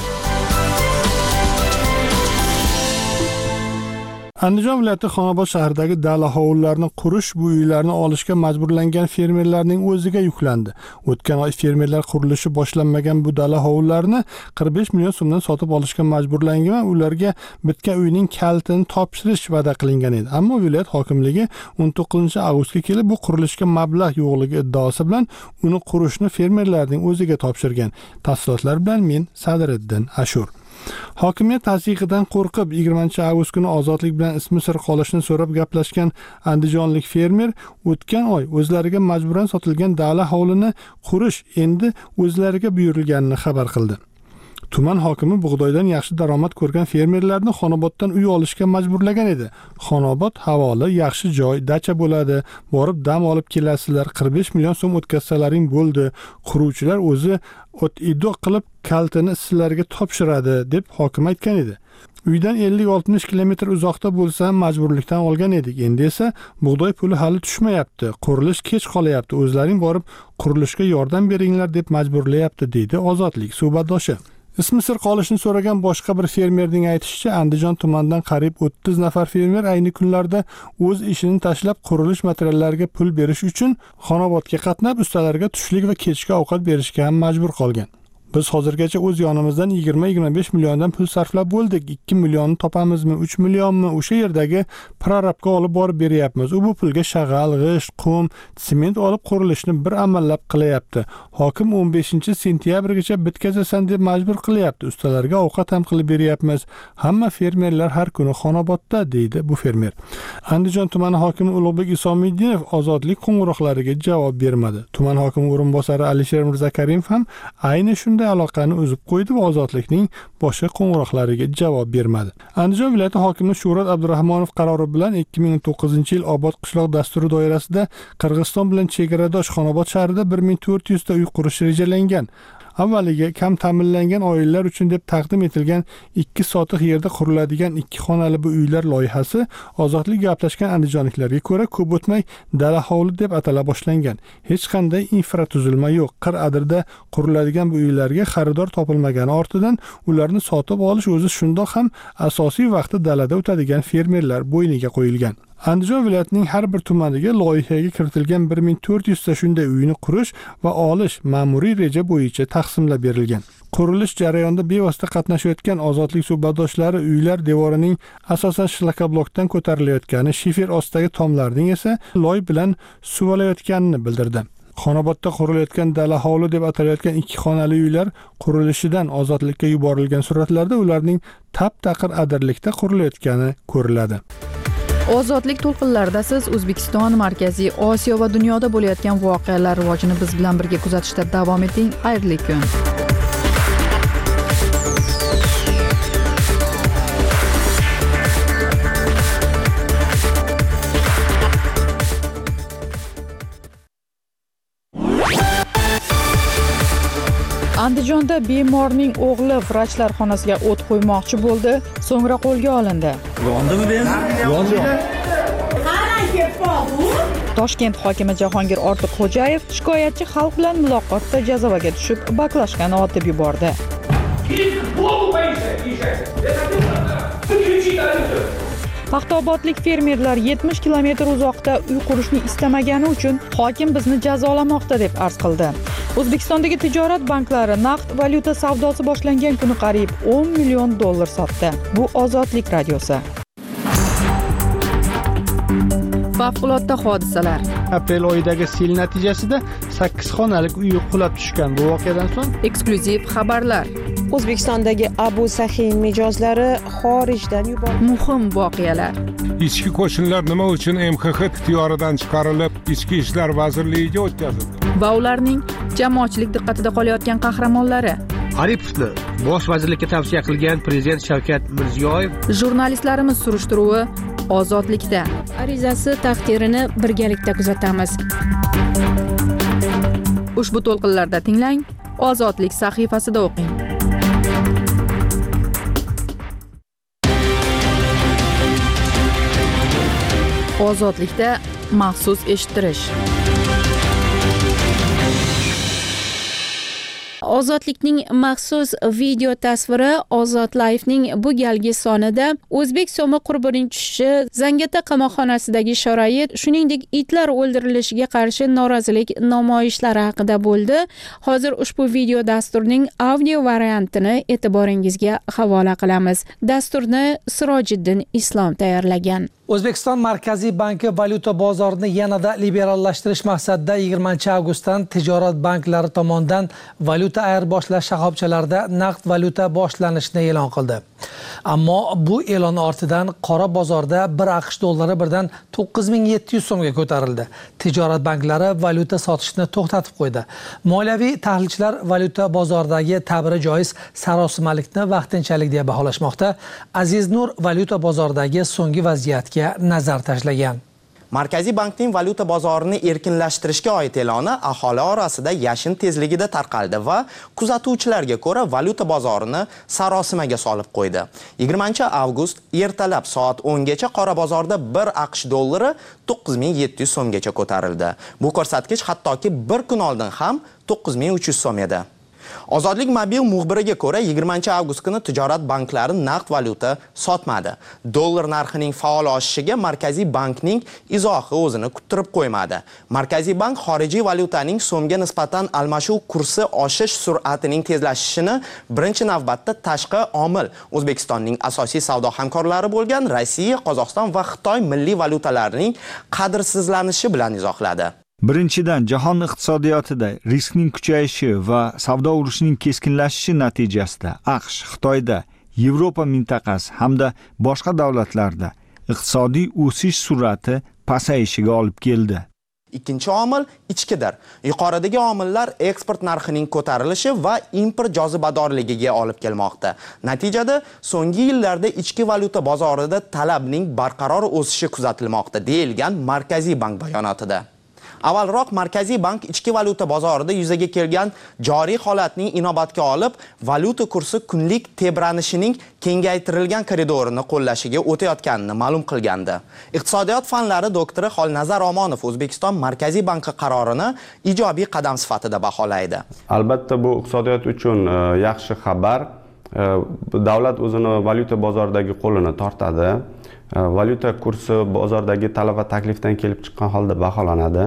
Andijon viloyati Xonobod shahridagi dala hovlilarni qurish, bu uylarni olishga majburlangan fermerlarning o'ziga yuklandi. O'tgan oy fermerlar qurilishi boshlanmagan bu dala hovlilarni 45 million so'mdan sotib olishga majburlangan va ularga bitgan uyning kalitini topshirish va'da qilingan edi. Ammo viloyat hokimligi 19-avgustga kelib bu qurilishga mablag' yo'qligi iddaosi bilan uni qurishni fermerlarning o'ziga topshirgan. Tafsilotlar bilan men Sadiriddin Ashur. Hokimiyat tasdiqidan qo'rqib 20-avgust kuni ozodlik bilan ismi sir qolishni so'rab gaplashgan andijonlik fermer o'tgan oy o'zlariga majburan sotilgan dala hovlini qurish endi o'zlariga buyurilganini xabar qildi. Tuman hokimi bug'doydan yaxshi daromad ko'rgan fermerlarni Xonoboddan uy olishga majburlagan edi. Xonobod havoli, yaxshi joy, dacha bo'ladi, borib dam olib kelasizlar, 45 million so'm o'tkazsalaring bo'ldi. Quruvchilar o'zi o't-ido qilib kalitini sizlarga topshiradi deb hokim aytgan edi. Uydan 50-60 kilometr uzoqda bo'lsa majburlikdan olgan edik. Endi esa bug'doy puli hali tushmayapti. Qurilish kech qolayapti. O'zlaring borib qurilishga yordam beringlar deb majburlayapti deydi Ozodlik suhbatdoshi. Ismi sir qolishni so'ragan boshqa bir fermerning aytishicha, Andijon tumanidan qariyb 30 nafar fermer ayni kunlarda o'z ishini tashlab qurilish materiallariga pul berish uchun Xonobodga qatnab, ustalarga tushlik va kechki ovqat berishga ham majbur qolgan. Biz hozirgacha o'z yonimizdan 20-25 milliondan pul sarflab bo'ldik. 2 millionni topamizmi, 3 millionmi o'sha yerdagi prorabga olib borib beryapmiz. U bu pulga shag'al, g'isht, qum, sement olib qurilishni bir amallab qilyapti. Hokim 15-sentyabrgacha bitkazasan deb majbur qilyapti. Ustalarga ovqat ham qilib beryapmiz. Hamma fermerlar har kuni Xonobodda deydi bu fermer. Andijon tumani hokimi Ulug'bek Isomiddinov ozodlik qo'ng'iroqlariga javob bermadi. Tuman hokimi o'rinbosari Alisher Mirzakarimov ham ayni shunday aloqani uzib qo'ydi va ozodlikning boshqa qo'ng'iroqlariga javob bermadi. Andijon viloyati hokimi Shuhrat Abdurahmonov qarori bilan 2009-yil Obod qishloq dasturi doirasida Qirg'iziston bilan chegaradosh Xonobod shahrida 1400 ta uy qurish rejalangan. Avvaliga kam ta'minlangan oilalar uchun deb taqdim etilgan 2 sotiq yerda quriladigan 2 xonali bu uylar loyihasi ozodlik gaplashgan andijonliklarga ko'ra ko'p o'tmay dala hovli deb atala boshlangan. Hech qanday infratuzilma yo'q. Qir-adirda quriladigan bu uylarga xaridor topilmagani ortidan ularni sotib olish o'zi shundoq ham asosiy vaqti dalada o'tadigan fermerlar bo'yniga qo'yilgan. Andijon viloyatining har bir tumaniga loyihaga kiritilgan 1400 ta shunday uyni qurish va olish ma'muriy reja bo'yicha taqsimlab berilgan. Qurilish jarayonida bevosita qatnashayotgan ozodlik suhbatdoshlari uylar devorining asosan shlakablokdan ko'tarilayotgani, shifer ostidagi tomlarning esa loy bilan suvalayotganini bildirdi. Xonobodda qurilayotgan dala hovli deb atalayotgan 2 xonali uylar qurilishidan ozodlikka yuborilgan suratlarda ularning tap-taqir adirlikda qurilayotgani ko'riladi. Ozodlik to'lqinlarida siz O'zbekiston, Markaziy Osiyo va dunyoda bo'layotgan voqealar rivojini biz bilan birga kuzatishda davom eting. Xayrli kun. Andijonda bemorning o'g'li vrachlar xonasiga o't qo'ymoqchi bo'ldi, so'ngra qo'lga olindi. Yondimi ben? Yondi. Toshkent hokimi Jahongir Ortiqxo'jayev shikoyatchi xalq bilan muloqotda jazavaga tushib, baklashkani otib yubordi. Paxtaobodlik fermerlar 70 kilometr uzoqda uy qurishni istamagani uchun hokim bizni jazolamoqda deb arz qildi. O'zbekistondagi tijorat banklari naqd valyuta savdosi boshlangan kuni qariyb 10 million dollar sotdi. Bu Ozodlik radiosi. Favqulodda hodisalar. Aprel oyidagi sel natijasida 8 xonalik uy qulab tushgan. Bu voqeadan so'ng eksklyuziv xabarlar. O'zbekistondagi Abu Sahin mijozlari xorijdan yuborildi. Muhim voqealar. Ichki qo'shinlar nima uchun MXX ixtiyoridan chiqarilib, Ichki ishlar vazirligiga o'tkazildi? Va ularning jamoatchilik diqqatida qolayotgan qahramonlari. Aripovni bosh vazirlikka tavsiya qilgan prezident Shavkat Mirziyoyev. Jurnalistlarimiz surishtiruvi Ozodlikda. Arizasi taqdirini birgalikda kuzatamiz. Ushbu to'lqinlarda tinglang, Ozodlik sahifasida o'qing. Ozodlikda maxsus eshittirish. Ozodlikning maxsus video tasviri Ozod Life'ning bu galgi sonida o'zbek so'mi qurbining tushishi, Zangata qamoqxonasidagi sharoit, shuningdek itlar o'ldirilishiga qarshi norozilik namoyishlari haqida bo'ldi. Hozir ushbu video dasturning audio variantini e'tiboringizga havola qilamiz. Dasturni Sirojiddin Islom tayyorlagan. O'zbekiston Markaziy banki valyuta bozorini yanada liberallashtirish maqsadida 20-avgustdan tijorat banklari tomonidan valyuta ayirboshlash shoxobchalarida naqd valyuta boshlanishini e'lon qildi. Ammo bu e'lon ortidan qora bozorda 1 AQSh dollari birdan 9700 so'mga ko'tarildi. Tijorat banklari valyuta sotishni to'xtatib qo'ydi. Moliyaviy tahlilchilar valyuta bozoridagi ta'biri joiz sarosimalikni vaqtinchalik deb baholashmoqda. Aziz Nur valyuta bozoridagi so'nggi vaziyatga nazar tashlagan. Markaziy bankning valyuta bozorini erkinlashtirishga oid e'loni aholi orasida yashin tezligida tarqaldi va kuzatuvchilarga ko'ra valyuta bozorini sarosimaga solib qo'ydi. 20-avgust ertalab soat 10 gacha qora bozorda 1 AQSh dollari 9700 so'mgacha ko'tarildi. Bu ko'rsatkich hattoki bir kun oldin ham 9300 so'm edi. Ozodlik mobil muxbiriga ko'ra 20-avgust kuni tijorat banklari naqd valyuta sotmadi. Dollar narxining faol oshishiga Markaziy bankning izohi o'zini kuttirib qo'ymadi. Markaziy bank xorijiy valyutaning so'mga nisbatan almashuv kursi oshish sur'atining tezlashishini birinchi navbatda tashqi omil O'zbekistonning asosiy savdo hamkorlari bo'lgan Rossiya, Qozog'iston va Xitoy milliy valyutalarining qadrsizlanishi bilan izohladi. Birinchidan, jahon iqtisodiyotida riskning kuchayishi va savdo urushining keskinlashishi natijasida AQSh, Xitoyda, Yevropa mintaqasi hamda boshqa davlatlarda iqtisodiy o'sish sur'ati pasayishiga olib keldi. Ikkinchi omil ichkidir. Yuqoridagi omillar eksport narxining ko'tarilishi va import jozibadorligiga olib kelmoqda. Natijada so'nggi yillarda ichki valyuta bozorida talabning barqaror o'sishi kuzatilmoqda, deyilgan Markaziy bank bayonotida. Avvalroq Markaziy bank ichki valyuta bozorida yuzaga kelgan joriy holatning inobatga olib, valyuta kursi kunlik tebranishining kengaytirilgan koridorini qo'llashiga o'tayotganini ma'lum qilgandi. Iqtisodiyot fanlari doktori Xolnazar Omonov O'zbekiston Markaziy banki qarorini ijobiy qadam sifatida baholaydi. Albatta bu iqtisodiyot uchun yaxshi xabar. Davlat o'zini valyuta bozoridagi qo'lini tortadi Valyuta kursi bozordagi talab va taklifdan kelib chiqqan holda baholanadi.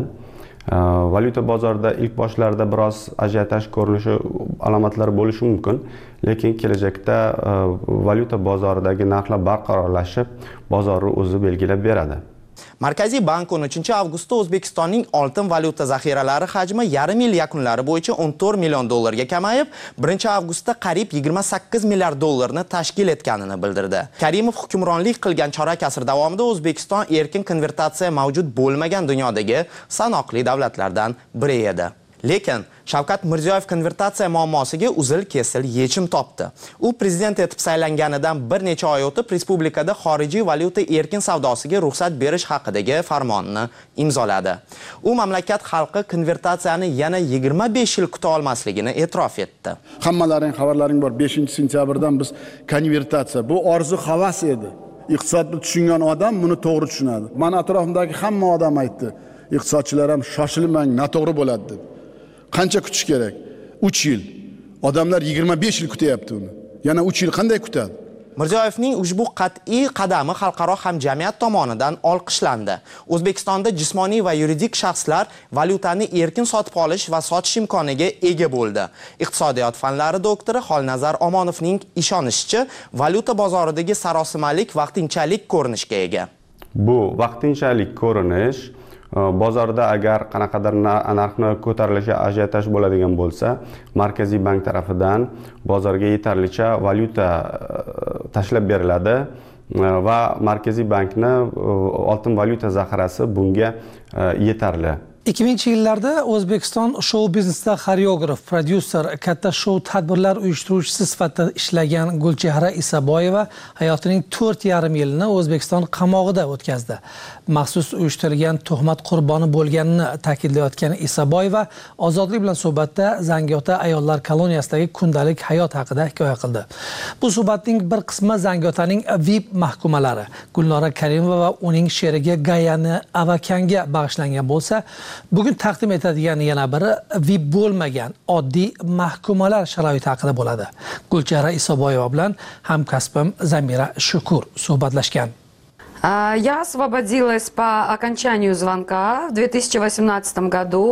Valyuta bozorida ilk boshlarda biroz ajiotaj ko'rinishi alomatlari bo'lishi mumkin, lekin kelajakda valyuta bozoridagi narxlar barqarorlashib, bozorni o'zi belgilab beradi. Markaziy bank 13-avgustda O'zbekistonning oltin valyuta zaxiralari hajmi yarim yil yakunlari bo'yicha 14 million dollarga kamayib, 1-avgustda qariyb 28 milliard dollarni tashkil etganini bildirdi. Karimov hukmronlik qilgan chorak asr davomida O'zbekiston erkin konvertatsiya mavjud bo'lmagan dunyodagi sanoqli davlatlardan biri edi. Lekin Shavkat Mirziyoyev konvertatsiya muammosiga uzil-kesil yechim topdi. U prezident etib saylanganidan bir necha oy o'tib respublikada xorijiy valyuta erkin savdosiga ruxsat berish haqidagi farmonni imzoladi. U mamlakat xalqi konvertatsiyani yana 25 yil kuta olmasligini e'tirof etdi. Hammalaring xabarlaring bor. 5-sentyabrdan biz konvertatsiya, bu orzu havas edi. Iqtisodni tushungan odam buni to'g'ri tushunadi. Men atrofimdagi hamma odam aytdi. Iqtisodchilar ham shoshilmang, noto'g'ri bo'ladi deb. Qancha kutish kerak? 3 yil. Odamlar 25 yil kutyapti uni. Yana 3 yil qanday kutadi? Mirziyoyevning ushbu qat'iy qadami xalqaro hamjamiyat tomonidan olqishlandi. O'zbekistonda jismoniy va yuridik shaxslar valyutani erkin sotib olish va sotish imkoniga ega bo'ldi. Iqtisodiyot fanlari doktori Xolnazar Omonovning ishonishicha, valyuta bozoridagi sarosimalik vaqtinchalik ko'rinishga ega. Bu vaqtinchalik ko'rinish bozorda agar qanaqadir narxni ko'tarilishi ajiotaj bo'ladigan bo'lsa, Markaziy bank tarafidan bozorga yetarlicha valyuta tashlab beriladi va Markaziy bankni oltin valyuta zaxirasi bunga yetarli. 2000-yillarda O'zbekiston shou biznesida xoreograf, prodyuser, katta shou tadbirlar uyushtiruvchisi sifatida ishlagan Gulchehra Isaboyeva hayotining 4,5 yilini O'zbekiston qamog'ida o'tkazdi. Maxsus uyushtirilgan tuhmat qurboni bo'lganini ta'kidlayotgan Isaboyeva Ozodlik bilan suhbatda Zangiota ayollar koloniyasidagi kundalik hayot haqida hikoya qildi. Bu suhbatning bir qismi Zangiotaning VIP mahkumalari Gulnora Karimova va uning sherigi Gayani Avakanga bag'ishlangan bo'lsa, bugun taqdim etadigan yana biri VIP bo'lmagan oddiy mahkumalar sharoiti haqida bo'ladi. Gulchehra Isaboyeva bilan hamkasbim Zamira Shukur suhbatlashgan. Я освободилась по окончанию звонка в 2018 году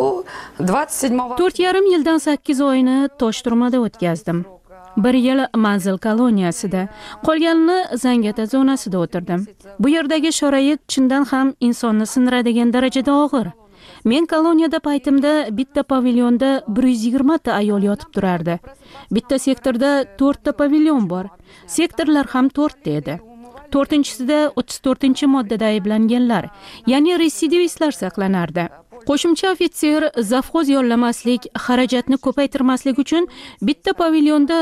27 4,5 yildan 8 oyni Toshturmada o'tkazdim. 1 yil Manzil koloniyasida, qolganini Zangiota zonasida o'tirdim. Bu yerdagi sharoit chindan ham insonni sindiradigan darajada og'ir. Men koloniyada paytimda bitta pavilyonda 120 ta ayol yotib turardi. Bitta sektorda 4 ta pavilyon bor. Sektorlar ham 4 ta edi. 4-chisida 34-moddada ayblanganlar, ya'ni residivistlar saqlanardi. Qo'shimcha ofitser zavxoz yollamaslik, xarajatni ko'paytirmaslik uchun bitta pavilyonda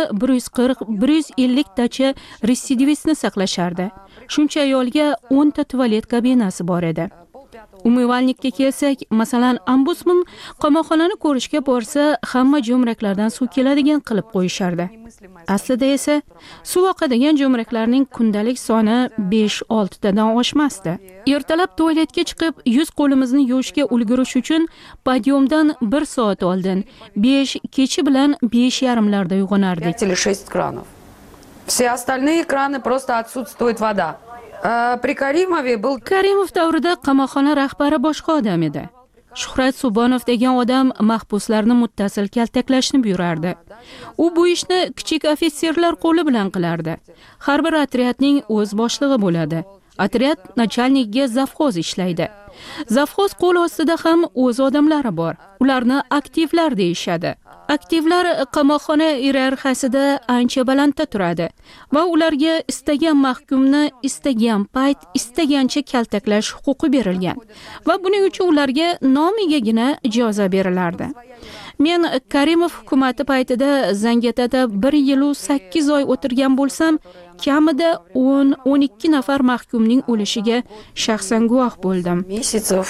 140-150 tacha residivistni saqlashardi. Shuncha ayolga 10 ta tualet kabinasi bor edi. Umyvalnikka kelsak, masalan, ombudsman qamoqxonani ko'rishga borsa, hamma jo'mraklardan suv keladigan qilib qo'yishardi. Aslida esa suv oqadigan jo'mraklarning kundalik soni 5-6 tadan oshmasdi. Ertalab tualetga chiqib, yuz qo'limizni yuvishga ulgurish uchun podyomdan 1 soat oldin 5 kechi bilan 5:30larda uyg'onardik. 5 или 6 кранов. Все остальные краны просто отсутствует вода. При Каримове был Karimov davrida qamoqxona rahbari boshqa odam edi. Shuhrat Subonov degan odam mahbuslarni muttasil kaltaklashni buyurardi. U bu ishni kichik ofitserlar qo'li bilan qilardi. Har bir otryadning o'z boshlig'i bo'ladi. Otryad nachalnikiga zavxoz ishlaydi. Zavxoz qo'l ostida ham o'z odamlari bor. Ularni aktivlar deyishadi. Aktivlar qamoqxona iyerarxiyasida ancha balandda turadi va ularga istagan mahkumni istagan payt istagancha kaltaklash huquqi berilgan va buning uchun ularga nomigagina ijoza berilardi. Men Karimov hukumati paytida Zangiotada 1 yil 8 oy o'tirgan bo'lsam, kamida 10-12 nafar mahkumning o'lishiga shaxsan guvoh bo'ldim. Месяцев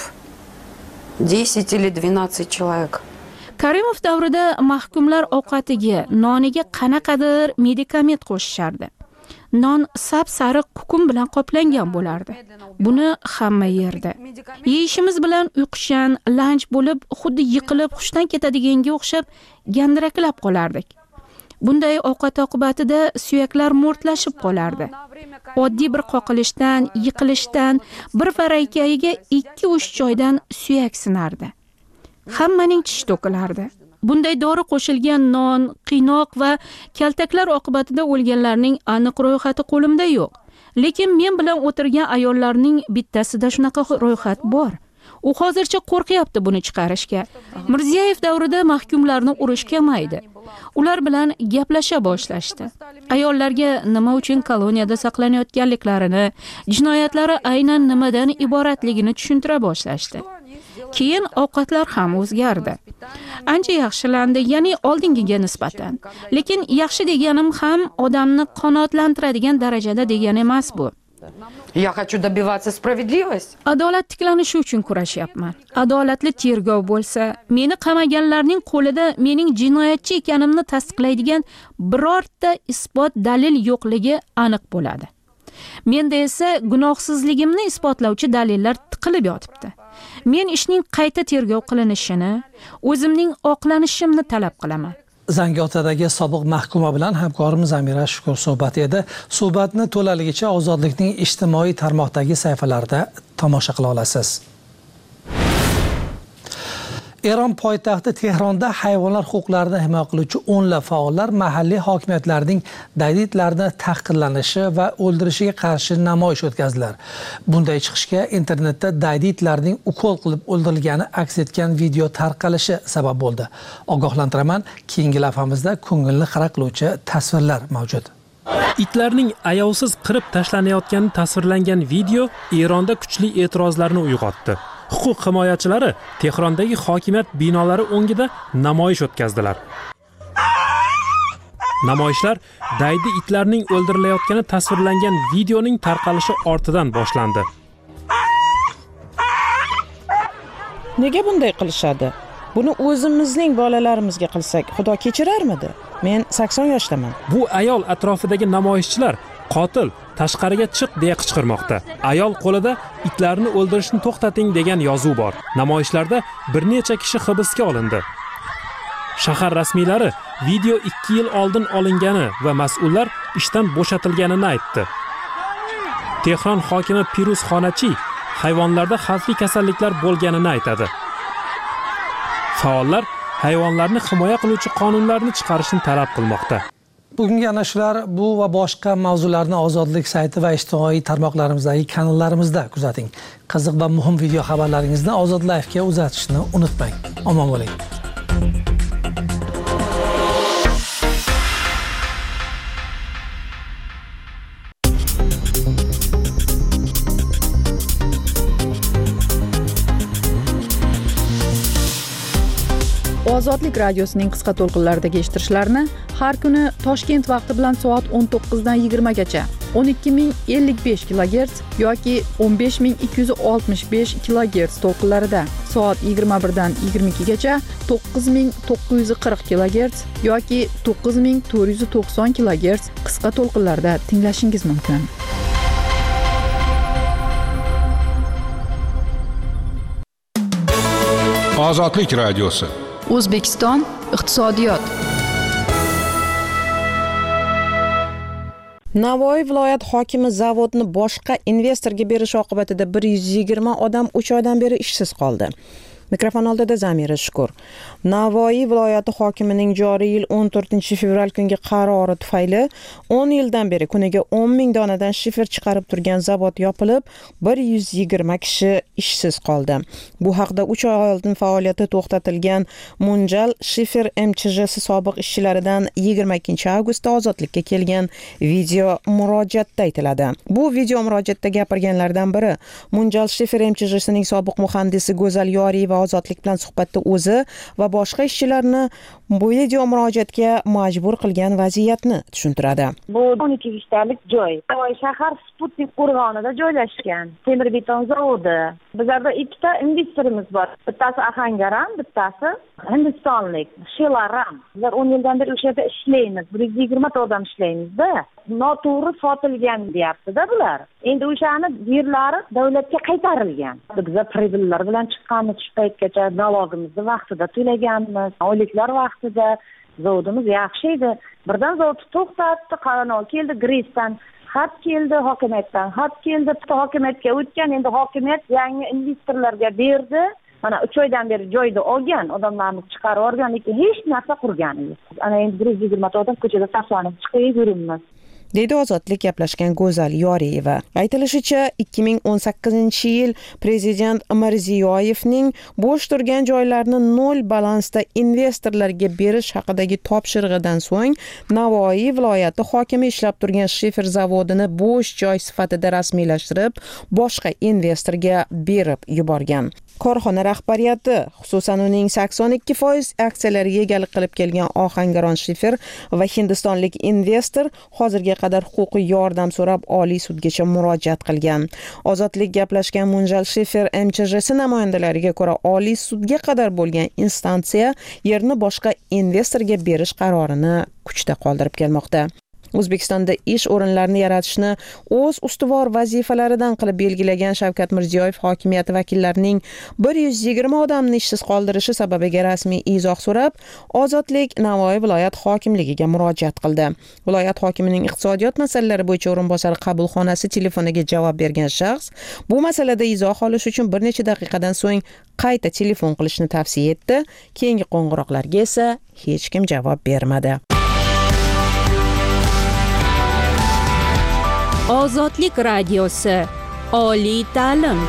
10 или 12 человек. Karimov davrida mahkumlar ovqatiga, noniga qanaqadir medikament qo'shishardi. Non sap-sariq kukun bilan qoplangan bo'lardi. Buni hamma yerdi. Yeyishimiz bilan uyqushan, lanch bo'lib, xuddi yiqilib hushdan ketadiganga o'xshab gandiraklab qolardik. Bunday ovqat oqibatida suyaklar mo'rtlashib qolardi. Oddiy bir qoqilishdan, yiqilishdan, bir varaykayiga 2-3 joydan suyak sinardi. Hammaning tishi to'kilardi. Bunday dori qo'shilgan non, qiynoq va kaltaklar oqibatida o'lganlarning aniq ro'yxati qo'limda yo'q. Lekin men bilan o'tirgan ayollarning bittasida shunaqa ro'yxat bor. U hozircha qo'rqyapti buni chiqarishga. Mirziyoyev davrida mahkumlarni urish kamaydi. Ular bilan gaplasha boshlashdi. Ayollarga nima uchun koloniyada saqlanayotganliklarini, jinoyatlari aynan nimadan iboratligini tushuntira boshlashdi. Keyin ovqatlar ham o'zgardi. Ancha yaxshilandi, ya'ni oldingiga nisbatan. Lekin yaxshi deganim ham odamni qanoatlantiradigan darajada degani emas bu. Я хочу добиваться справедливости. Adolat tiklanishi uchun kurashyapman. Adolatli tergov bo'lsa, meni qamaganlarning qo'lida mening jinoyatchi ekanimni tasdiqlaydigan birorta isbot dalil yo'qligi aniq bo'ladi. Menda esa gunohsizligimni isbotlovchi dalillar tiqilib yotibdi. Men ishning qayta tergov qilinishini, o'zimning oqlanishimni talab qilaman. Zangiotadagi sobiq mahkuma bilan hamkorimiz Zamira Shukur suhbati edi. Suhbatni to'laligicha Ozodlikning ijtimoiy tarmoqdagi sahifalarida tomosha qila olasiz. Eron poytaxti Tehronda hayvonlar huquqlarini himoya qiluvchi o'nlab faollar mahalliy hokimiyatlarning dayditlarni tahqirlanishi va o'ldirishiga qarshi namoyish o'tkazdilar. Bunday chiqishga internetda dayditlarning ukol qilib o'ldirilgani aks etgan video tarqalishi sabab bo'ldi. Ogohlantiraman, keyingi lavhamizda ko'ngilni xira qiluvchi tasvirlar mavjud. Itlarning ayovsiz qirib tashlanayotgani tasvirlangan video Eronda kuchli e'tirozlarni uyg'otdi. Huquq himoyachilari Tehrondagi hokimiyat binolari o'ngida namoyish o'tkazdilar. Namoyishlar daydi itlarning o'ldirilayotgani tasvirlangan videoning tarqalishi ortidan boshlandi. Nega bunday qilishadi? Buni o'zimizning bolalarimizga qilsak, Xudo kechirarmidi? Men 80 yoshdaman. Bu ayol atrofidagi namoyishchilar qotil tashqariga chiq deya qichqirmoqda. Ayol qo'lida itlarni o'ldirishni to'xtating degan yozuv bor. Namoyishlarda bir necha kishi hibsga olindi. Shahar rasmiylari video 2 yil oldin olingani va mas'ullar ishdan bo'shatilganini aytdi. Tehron hokimi Piruz Xonachi hayvonlarda xavfli kasalliklar bo'lganini aytadi. Faollar hayvonlarni himoya qiluvchi qonunlarni chiqarishni talab qilmoqda. Bugungi ana shular bu va boshqa mavzularni Ozodlik sayti va ijtimoiy tarmoqlarimizdagi kanallarimizda kuzating. Qiziq va muhim video xabarlaringizni Ozod Live'ga uzatishni unutmang. Omon bo'ling. Ozodlik radiosining qisqa to'lqinlaridagi eshittirishlarni har kuni Toshkent vaqti bilan soat 19 dan 20 gacha 12055 kHz yoki 15265 kHz to'lqinlarida, soat 21 dan 22 gacha 9940 kHz yoki 9490 kHz qisqa to'lqinlarda tinglashingiz mumkin. Ozodlik radiosi. O'zbekiston iqtisodiyot. Navoiy viloyat hokimi zavodni boshqa investorga berish oqibatida 120 odam 3 oydan beri ishsiz qoldi. Mikrofon oldida Zamira Shukur. Navoiy viloyati hokimining joriy yil 14-fevral kungi qarori tufayli 10 yildan beri kuniga 10 ming donadan shifer chiqarib turgan zavod yopilib, 120 kishi ishsiz qoldi. Bu haqda 3 oy oldin faoliyati to'xtatilgan Munjal shifer MCH'si sobiq ishchilaridan 22-avgustda ozodlikka kelgan video murojaatda aytiladi. Bu video murojaatda gapirganlardan biri Munjal shifer MCH'sining sobiq muhandisi Go'zal Yoriyeva ozodlik bilan suhbatda o'zi va boshqa ishchilarni bu video murojaatga majbur qilgan vaziyatni tushuntiradi. Bu 12 gektalik joy. Navoiy shahar Sputnik qo'rg'onida joylashgan. Temir beton zavodi. Bizlarda ikkita investorimiz bor. Bittasi Ahangaram, bittasi Hindistonlik Shelaram. Bizlar 10 yildan beri o'sha yerda ishlaymiz. 120 ta odam ishlaymiz-da. Noto'g'ri sotilgan deyapti-da bular. Endi o'shani yerlari davlatga qaytarilgan. Biz privillar bilan chiqqanmiz shu paytgacha, nalogimizni vaqtida to'laganmiz, oyliklar vaqtida zavodimiz yaxshi edi. Birdan zavodni to'xtatdi, qaroq keldi, Gresdan xat keldi, hokimiyatdan xat keldi. Hokimiyatga o'tgan, endi hokimiyat yangi investorlarga berdi. Mana 3 oydan beri joyda olgan, odamlarni chiqarib olgan, lekin hech narsa qurgani yo'q. Ana endi 120 odam ko'chada saflanib chiqib yuribmiz. Deydi Ozodlik gaplashgan Go'zal Yoriyeva. Aytilishicha, 2018-yil prezident Mirziyoyevning bo'sh turgan joylarni nol balansda investorlarga berish haqidagi topshirig'idan so'ng Navoiy viloyati hokimi ishlab turgan shifer zavodini bo'sh joy sifatida rasmiylashtirib, boshqa investorga berib yuborgan. Korxona rahbariyati, xususan uning 82% aksiyalariga egalik qilib kelgan Ohangaron shifer va hindistonlik investor hozirga qadar huquqiy yordam so'rab Oliy sudgacha murojaat qilgan. Ozodlik gaplashgan Munjal shifer MCHS namoyandalariga ko'ra Oliy sudga qadar bo'lgan instansiya yerni boshqa investorga berish qarorini kuchda qoldirib kelmoqda. O'zbekistonda ish o'rinlarini yaratishni o'z ustuvor vazifalaridan qilib belgilagan Shavkat Mirziyoyev hokimiyati vakillarining 120 odamni ishsiz qoldirishi sababiga rasmiy izoh so'rab, Ozodlik Navoiy viloyat hokimligiga murojaat qildi. Viloyat hokimining iqtisodiyot masalalari bo'yicha o'rinbosari qabulxonasi telefoniga javob bergan shaxs bu masalada izoh olish uchun bir necha daqiqadan so'ng qayta telefon qilishni tavsiya etdi. Keyingi qo'ng'iroqlarga esa hech kim javob bermadi. Ozodlik radiosi. Oliy ta'lim.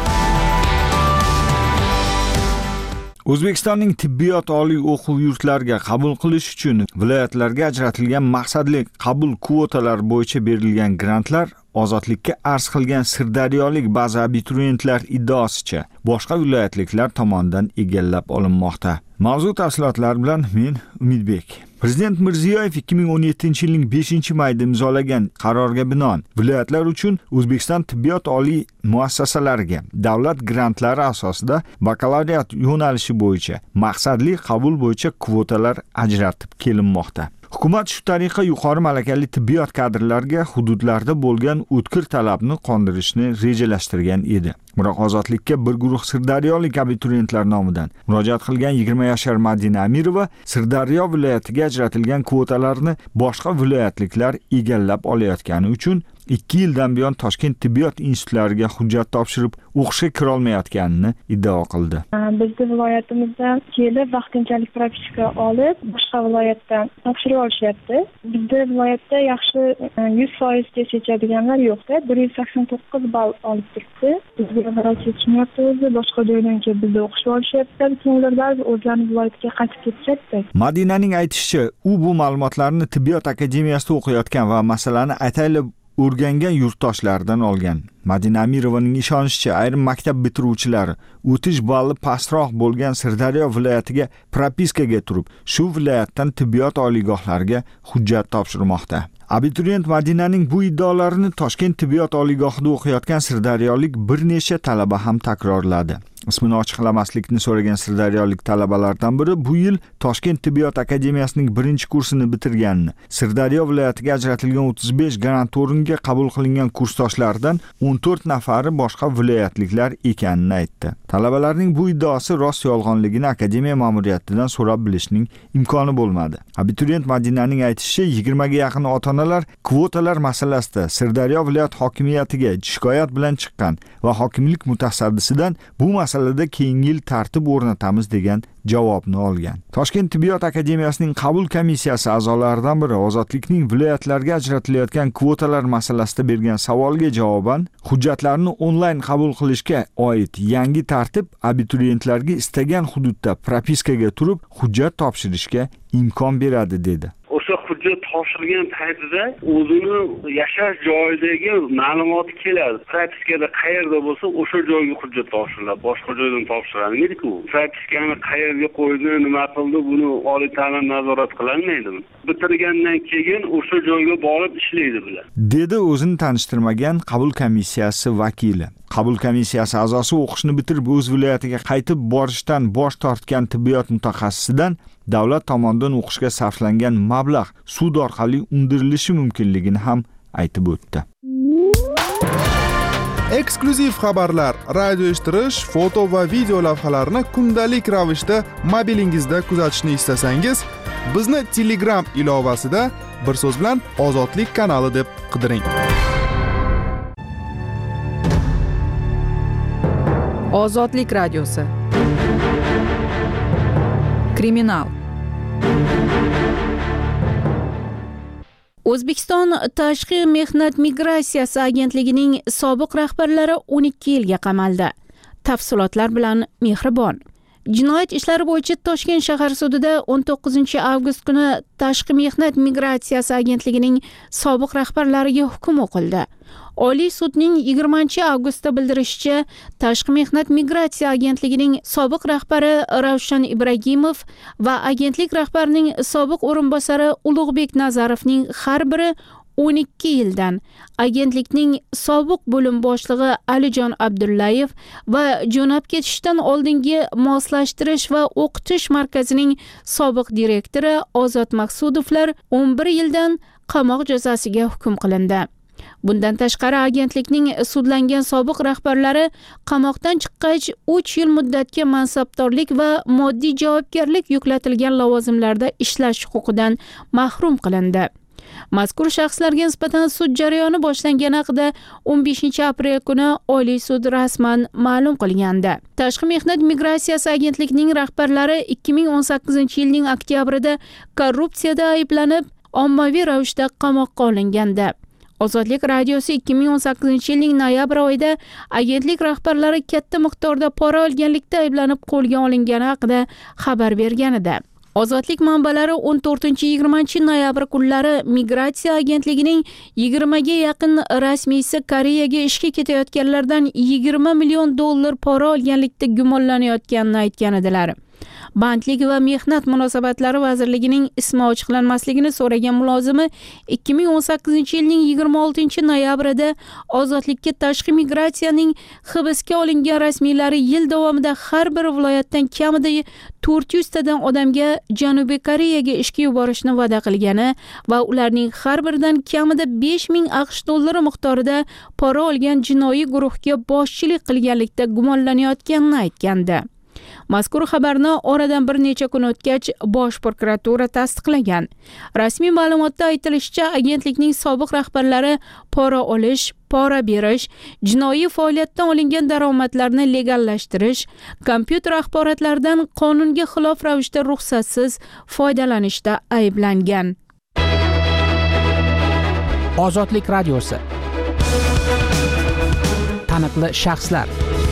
O'zbekistonning tibbiyot oliy o'quv yurtlariga qabul qilish uchun viloyatlarga ajratilgan maqsadli qabul kvotalari bo'yicha berilgan grantlar Ozodlikka arz qilgan sirdaryolik ba'zi abituriyentlar iddaosicha boshqa viloyatliklar tomonidan egallab olinmoqda. Mavzu tafsilotlari bilan men Umidbek. Prezident Mirziyoyev 2017-yilning 5-mayida imzolagan qarorga binoan viloyatlar uchun O'zbekiston tibbiyot oliy muassasalariga davlat grantlari asosida bakalavriat yo'nalishi bo'yicha maqsadli qabul bo'yicha kvotalar ajratib kelinmoqda. Hukumat shu tariqa yuqori malakali tibbiyot kadrlariga hududlarda bo'lgan o'tkir talabni qondirishni rejalashtirgan edi. Biroq Ozodlikka bir guruh sirdaryolik abituriyentlar nomidan murojaat qilgan 20 yoshar Madina Amirova Sirdaryo viloyatiga ajratilgan kvotalarni boshqa viloyatliklar egallab olayotgani uchun 2 yildan buyon Toshkent tibbiyot institutlariga hujjat topshirib o'qishga kira olmayotganini iddao qildi. Bizning viloyatimizda kelib vaqtinchalik propiska olib, boshqa viloyatdan topshirib olishyapti. Bizning viloyatda yaxshi 100% test yechadiganlar yo'qda. 189 ball olib turibdi. Bizga qarab yetishmayapti o'zi, boshqa joydan kelib bizda o'qishga olishyapti. Kimlardir o'zlarining viloyatiga qaytib ketishadi. Madinaning aytishicha, u bu ma'lumotlarni tibbiyot akademiyasida o'qiyotgan va masalani ataylab o'rgangan yurtdoshlaridan olgan. Madina Amirovaning ishonishicha, ayrim maktab bitiruvchilari o'tish balli pastroq bo'lgan Sirdaryo viloyatiga propiskaga turib, shu viloyatdan tibbiyot oliygohlariga hujjat topshirmoqda. Abituriyent Madinaning bu iddaolarini Toshkent tibbiyot oliygohida o'qiyotgan sirdaryolik bir necha talaba ham takrorladi. Ismini ochiqlamaslikni so'ragan sirdaryolik talabalardan biri bu yil Toshkent tibbiyot akademiyasining 1-kursini bitirganini, Sirdaryo viloyatiga ajratilgan 35 grant o'ringa qabul qilingan kursdoshlaridan 14 nafari boshqa viloyatliklar ekanini aytdi. Talabalarning bu iddaosi rost yolg'onligini akademiya ma'muriyatidan so'rab bilishning imkoni bo'lmadi. Abituriyent Madinaning aytishicha, 20 ga yaqin ota-onalar kvotalar masalasida Sirdaryo viloyat hokimiyatiga shikoyat bilan chiqqan va hokimlik mutasaddisidan bu masalada keyingi yil tartib o'rnatamiz degan javobni olgan. Toshkent tibbiyot akademiyasining qabul komissiyasi a'zolaridan biri Ozodlikning viloyatlarga ajratilayotgan kvotalar masalasida bergan savolga javoban, hujjatlarni onlayn qabul qilishga oid yangi tartib abituriyentlarga istagan hududda propiskaga turib hujjat topshirishga imkon beradi dedi. O'sha hujjat topshirgan paytida o'zini yashash joyidagi ma'lumoti keladi. Propiskada qayerda bo'lsa o'sha joyga hujjat topshiriladi. Boshqa joydan topshirilmaydi-ku. Propiskani qayerga qo'ydi, nima qildi, buni oliy ta'lim nazorat qilolmaydimi? Bitirgandan keyin o'sha joyga borib ishlaydi bular. Dedi o'zini tanishtirmagan qabul komissiyasi vakili. Qabul komissiyasi a'zosi o'qishni bitirib o'z viloyatiga qaytib borishdan bosh tortgan tibbiyot mutaxassisidan davlat tomonidan o'qishga sarflangan mablag' sud orqali undirilishi mumkinligini ham aytib o'tdi. eksklyuziv xabarlar, radio eshittirish, foto va video lavhalarni kundalik ravishda mobilingizda kuzatishni istasangiz, bizni Telegram ilovasida bir so'z bilan Ozodlik kanali deb qidiring. Ozodlik radiosi. Kriminal. O'zbekiston Tashqi mehnat migratsiyasi agentligining sobiq rahbarlari 12 yilga qamaldi. Tafsilotlar bilan Mehribon. Jinoyat ishlari bo'yicha Toshkent shahar sudida 19-avgust kuni Tashqi mehnat migratsiyasi agentligining sobiq rahbarlariga hukm o'qildi. Oliy sudning 20-avgustda bildirishicha, Tashqi mehnat migratsiya agentligining sobiq rahbari Ravshan Ibragimov va agentlik rahbarining sobiq o'rinbosari Ulug'bek Nazarovning har biri 12 yildan, agentlikning sobiq bo'lim boshlig'i Alijon Abdullayev va jo'nab ketishdan oldingi moslashtirish va o'qitish markazining sobiq direktori Ozod Maqsudovlar 11 yildan qamoq jazosiga hukm qilindi. Bundan tashqari agentlikning sudlangan sobiq rahbarlari qamoqdan chiqqach 3 yil muddatga mansabdorlik va moddiy javobgarlik yuklatilgan lavozimlarda ishlash huquqidan mahrum qilindi. Mazkur shaxslarga nisbatan sud jarayoni boshlangani haqida 15-aprel kuni Oliy sud rasman ma'lum qilgandi. Tashqi mehnat migratsiyasi agentligining rahbarlari 2018-yilning oktyabrida korrupsiyada ayblanib, ommaviy ravishda qamoqqa olingandi. Ozodlik radiosi 2018-yilning noyabr oyida agentlik rahbarlari katta miqdorda pora olganlikda ayblanib qo'lga olingani haqida xabar bergan edi. Ozodlik manbalari 14-20 noyabr kunlari migratsiya agentligining 20 ga yaqin rasmiysi Koreyaga ishga ketayotganlardan 20 million dollar pora olganlikda gumonlanayotganini aytgan edilar. Bandlik va mehnat munosabatlari vazirligining ismi ochiqlanmasligini so'ragan mulozimi 2018-yilning 26 noyabrida Ozodlikka tashqi migratsiyaning hibsga olingan rasmiylari yil davomida har bir viloyatdan kamida 400 tadan odamga Janubiy Koreyaga ishga yuborishni va'da qilgani va ularning har biridan kamida 5000 AQSh dollari miqdorida pora olgan jinoiy guruhga boshchilik qilganlikda gumonlanayotganini aytgandi. Mazkur xabarni oradan bir necha kun o'tgach Bosh prokuratura tasdiqlagan. Rasmiy ma'lumotda aytilishicha, agentlikning sobiq rahbarlari pora olish, pora berish, jinoiy faoliyatdan olingan daromadlarni legallashtirish, kompyuter axborotlaridan qonunga xilof ravishda ruxsatsiz foydalanishda ayblangan. Ozodlik radiosi. Taniqli shaxslar.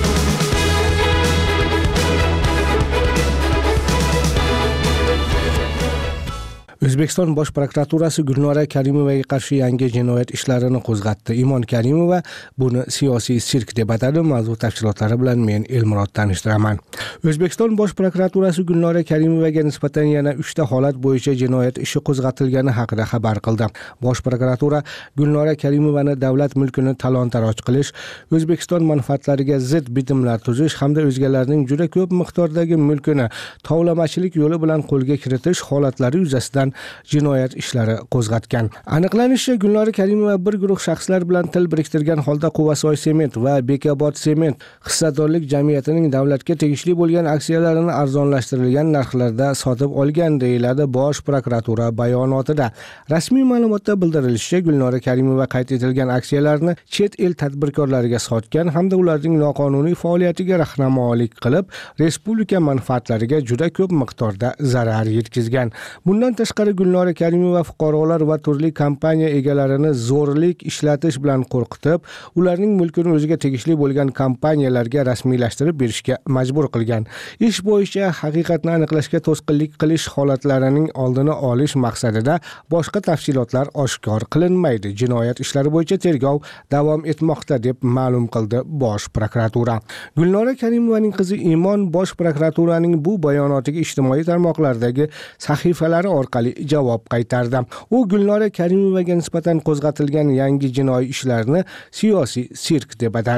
O'zbekiston Bosh prokuraturasi Gulnora Karimovaga qarshi yangi jinoyat ishlarini qo'zg'atdi. Imon Karimova buni siyosiy sirk deb atadi. Mavzu tafsilotlari bilan men Elmurod tanishtiraman. O'zbekiston Bosh prokuraturasi Gulnora Karimovaga nisbatan yana 3 ta holat bo'yicha jinoyat ishi qo'zg'atilgani haqida xabar qildi. Bosh prokuratura Gulnora Karimovani davlat mulkini talon-taroj qilish, O'zbekiston manfaatlariga zid bitimlar tuzish hamda o'zgalarning juda ko'p miqdordagi mulkini tovlamachilik yo'li bilan qo'lga kiritish holatlari yuzasidan jinoyat ishlari qo'zg'atgan. Aniqlanishicha, Gulnora Karimova bir guruh shaxslar bilan til biriktirgan holda Quvasoy sement va Bekobod sement hissadorlik jamiyatining davlatga tegishli bo'lgan aksiyalarini arzonlashtirilgan narxlarda sotib olgan, deyiladi Bosh prokuratura bayonotida. Rasmiy ma'lumotda bildirilishicha, Gulnora Karimova qayd etilgan aksiyalarni chet el tadbirkorlariga sotgan hamda ularning noqonuniy faoliyatiga rahnamolik qilib, respublika manfaatlariga juda ko'p miqdorda zarar yetkazgan. Bundan tashqari Gulnora Karimova fuqarolar va turli kompaniya egalarini zo'rlik ishlatish bilan qo'rqitib, ularning mulkini o'ziga tegishli bo'lgan kompaniyalarga rasmiylashtirib berishga majbur qilgan. Ish bo'yicha haqiqatni aniqlashga to'sqinlik qilish holatlarining oldini olish maqsadida boshqa tafsilotlar oshkor qilinmaydi. Jinoyat ishlari bo'yicha tergov davom etmoqda deb ma'lum qildi Bosh prokuratura. Gulnora Karimovaning qizi Imon Bosh prokuraturaning bu bayonotiga ijtimoiy tarmoqlardagi sahifalari orqali javob qaytardi. U Gulnora Karimovaga nisbatan qo'zg'atilgan yangi jinoiy ishlarni siyosiy sirk deb atadi.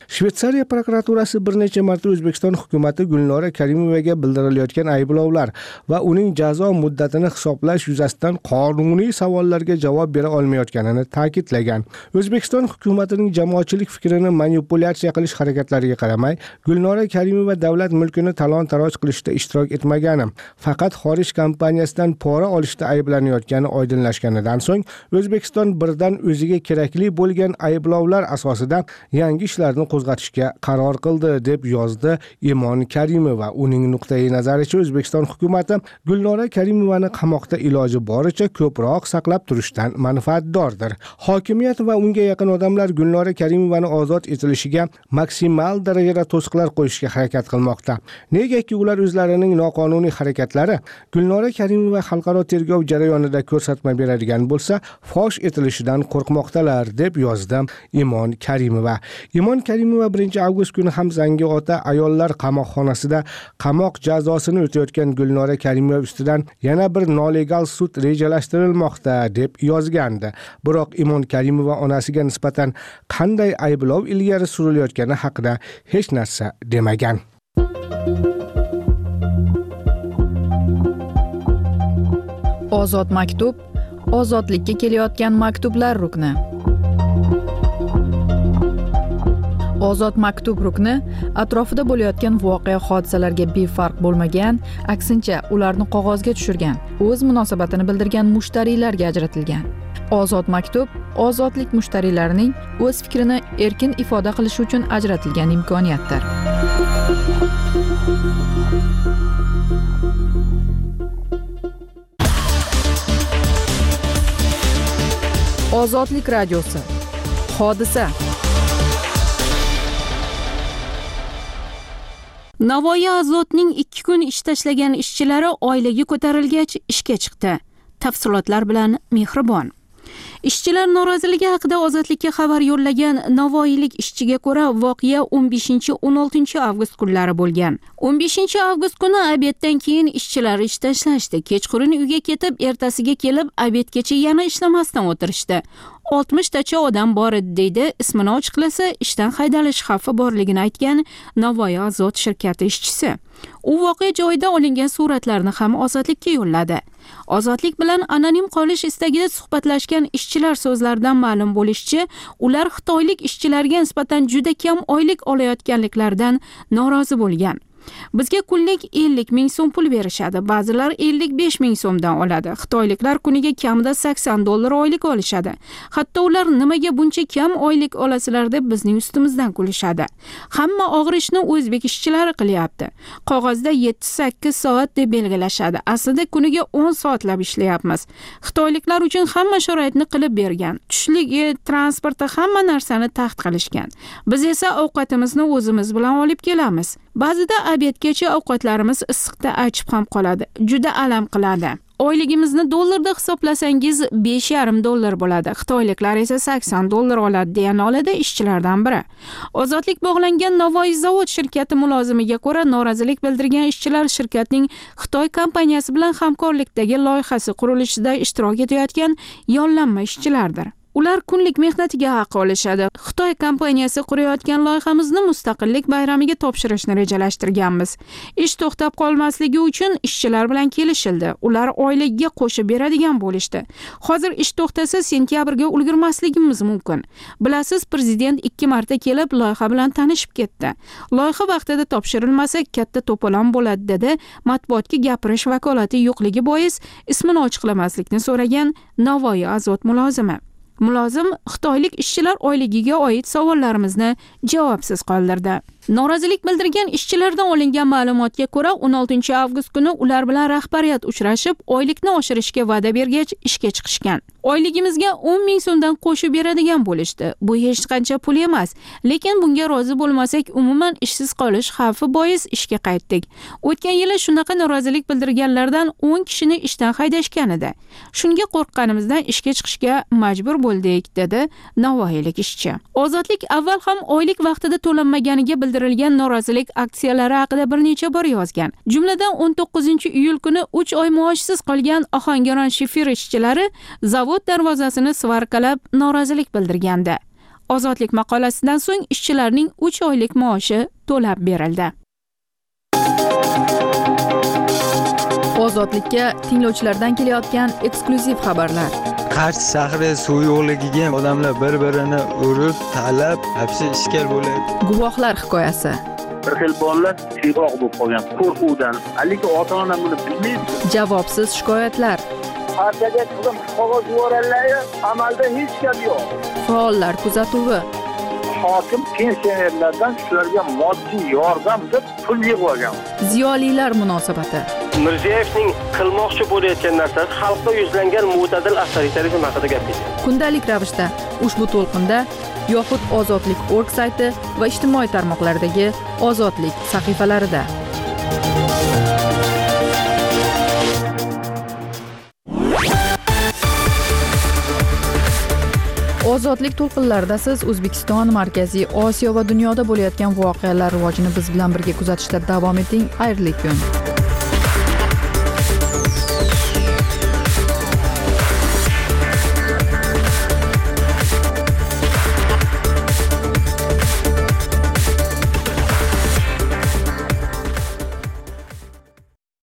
Shveysariya prokuraturasi bir necha marta O'zbekiston hukumatı Gulnora Karimovaga bildirilayotgan ayblovlar va uning jazo muddatini hisoblash yuzasidan qonuniy savollarga javob bera olmayotganini ta'kidlagan. O'zbekiston hukumatining jamoatchilik fikrini manipulyatsiya qilish harakatlariga qaramay, Gulnora Karimova davlat mulkini talon-taroj qilishda ishtirok etmagani, faqat xorij kompaniyasidan pora olishda ayblanayotgani oydinlashganidan so'ng, O'zbekiston birdan o'ziga kerakli bo'lgan ayblovlar asosida yangi ishlarni qo'zg'atishga qaror qildi, deb yozdi Imon Karimova. Uning nuqtai nazaricha O'zbekiston hukumati Gulnora Karimovani qamoqda iloji boricha ko'proq saqlab turishdan manfaatdordir. Hokimiyat va unga yaqin odamlar Gulnora Karimovani ozod etilishiga maksimal darajada to'siqlar qo'yishga harakat qilmoqda. Negaki ular o'zlarining noqonuniy harakatlari Gulnora Karimova xalqaro tergov jarayonida ko'rsatma beradigan bo'lsa, fosh etilishidan qo'rqmoqdalar, deb yozdi Imon Karimova. Imon Karimova 1-avgust kuni ham Zangiota ayollar qamoqxonasida qamoq jazosini o'tayotgan Gulnora Karimova ustidan yana bir nolegal sud rejalashtirilmoqda, deb yozgandi. Biroq Imon Karimova onasiga nisbatan qanday ayblov ilgari surilayotgani haqida hech narsa demagan. Ozod maktub, ozodlikka kelayotgan maktublar rukni. Ozod maktub rukni atrofida bo'layotgan voqea hodisalarga befarq bo'lmagan, aksincha ularni qog'ozga tushirgan, o'z munosabatini bildirgan mushtariylarga ajratilgan. Ozod maktub ozodlik mushtariylarining o'z fikrini erkin ifoda qilishi uchun ajratilgan imkoniyatdir. Ozodlik radiosi. Hodisa. Navoiy Azotning 2 kun ish tashlagan ishchilari oilaga ko'tarilgach ishga chiqdi. Tafsilotlar bilan Mehribon. Ishchilar noroziligi haqida Ozodlikka xabar yo'llagan navoiylik ishchiga ko'ra voqea 15-16 avgust kunlari bo'lgan. 15-avgust kuni obeddan keyin ishchilar ish tashlashdi. Kechqurun uyga ketib, ertasiga kelib obedgacha yana ishlamasdan o'tirishdi. 60 tacha odam bor edi, deydi ismini ochiqlasa ishdan haydalish xavfi borligini aytgan Navoiy Azot shirkati ishchisi. U voqea joyida olingan suratlarni ham Ozodlikka yo'lladi. Ozodlik bilan anonim qolish istagida suhbatlashgan ishchilar so'zlaridan ma'lum bo'lishicha, ular xitoylik ishchilarga nisbatan juda kam oylik olayotganliklaridan norozi bo'lgan. Bizga kunlik 50 ming so'm pul berishadi, ba'zilar 55 ming so'mdan oladi. Xitoyliklar kuniga kamida $80 oylik olishadi. Hatto ular nimaga buncha kam oylik olasizlar deb bizning ustimizdan kulishadi. Hamma og'ir ishni o'zbek ishchilari qilyapti. Qog'ozda 7-8 soat deb belgilashadi. Aslida kuniga 10 soatlab ishlayapmiz. Xitoyliklar uchun hamma sharoitni qilib bergan. Tushligi, transporti, hamma narsani taxt qilishgan. Biz esa ovqatimizni o'zimiz bilan olib kelamiz. Ba'zida obedgacha ovqatlarimiz issiqda achib ham qoladi. Juda alam qiladi. Oyligimizni dollarda hisoblasangiz $5,5 bo'ladi. Xitoyliklar esa $80 oladi, deya noladi ishchilardan biri. Ozodlik bog'langan Navoiy zavod shirkati mulozimiga ko'ra, norozilik bildirgan ishchilar shirkatning Xitoy kompaniyasi bilan hamkorlikdagi loyihasi qurilishida ishtirok etayotgan yollanma ishchilardir. Ular kunlik mehnatiga haq olishadi. Xitoy kompaniyasi qurayotgan loyihamizni Mustaqillik bayramiga topshirishni rejalashtirganmiz. Ish to'xtab qolmasligi uchun ishchilar bilan kelishildi. Ular oyligiga qo'shib beradigan bo'lishdi. Hozir ish to'xtasa sentyabrga ulgurmasligimiz mumkin. Bilasiz, prezident 2 marta kelib loyiha bilan tanishib ketdi. Loyiha vaqtida topshirilmasa katta to'polon bo'ladi, dedi matbuotga gapirish vakolati yo'qligi bois ismini ochiqlamaslikni so'ragan Navoiy Azot mulozimi. Mulozim xitoylik ishchilar oyligiga oid savollarimizni javobsiz qoldirdi. Norozilik bildirgan ishchilardan olingan ma'lumotga ko'ra, 16-avgust kuni ular bilan rahbariyat uchrashib, oylikni oshirishga va'da bergach ishga chiqishgan. Oyligimizga 10 ming so'mdan qo'shib beradigan bo'lishdi. Bu hech qancha pul emas, lekin bunga rozi bo'lmasak, umuman ishsiz qolish xavfi bois ishga qaytdik. O'tgan yili shunaqa norozilik bildirganlardan 10 kishini ishdan haydashgan edi. Shunga qo'rqqanimizdan ishga chiqishga majbur bo'ldik, dedi navoiylik ishchi. Ozodlik avval ham oylik vaqtida to'lanmaganiga bildirilgan norozilik aksiyalari haqida bir necha bor yozgan. Jumladan 19-iyul kuni 3 oy maoshsiz qolgan Ohangaron shifir ishchilari zavod darvozasini svarkalab norozilik bildirgandi. ozodlik maqolasidan so'ng ishchilarning 3 oylik maoshi to'lab berildi. Ozodlikka tinglovchilardan kelayotgan eksklyuziv xabarlar. Qarshi shahri suv yo'qligiga odamlar bir-birini urib, talab, hapsi ishkal bo'ladi. Guvohlar hikoyasi. Bir xil bolalar tiyroq bo'lib qolgan qo'rquvdan. Haligi ota-ona buni bilmaydi. Javobsiz shikoyatlar. Partiyaga qizim qog'oz yuboradilar, amalda hech gap yo'q. Faollar kuzatuvi. Hokim pensionerlardan shularga moddiy yordam deb pul yig'ib olgan. Ziyolilar munosabati. Mirziyoyevning qilmoqchi bo'layotgan narsasi xalqqa yuzlangan mo'tadil avtoritarizm haqida gapirdi. Kundalik ravishda ushbu to'lqinda yoxud ozodlik.org sayti va ijtimoiy tarmoqlardagi ozodlik sahifalarida. Ozodlik to'lqinlarida siz O'zbekiston, Markaziy Osiyo va dunyoda bo'layotgan voqealar rivojini biz bilan birga kuzatishda davom eting. Xayrli kun.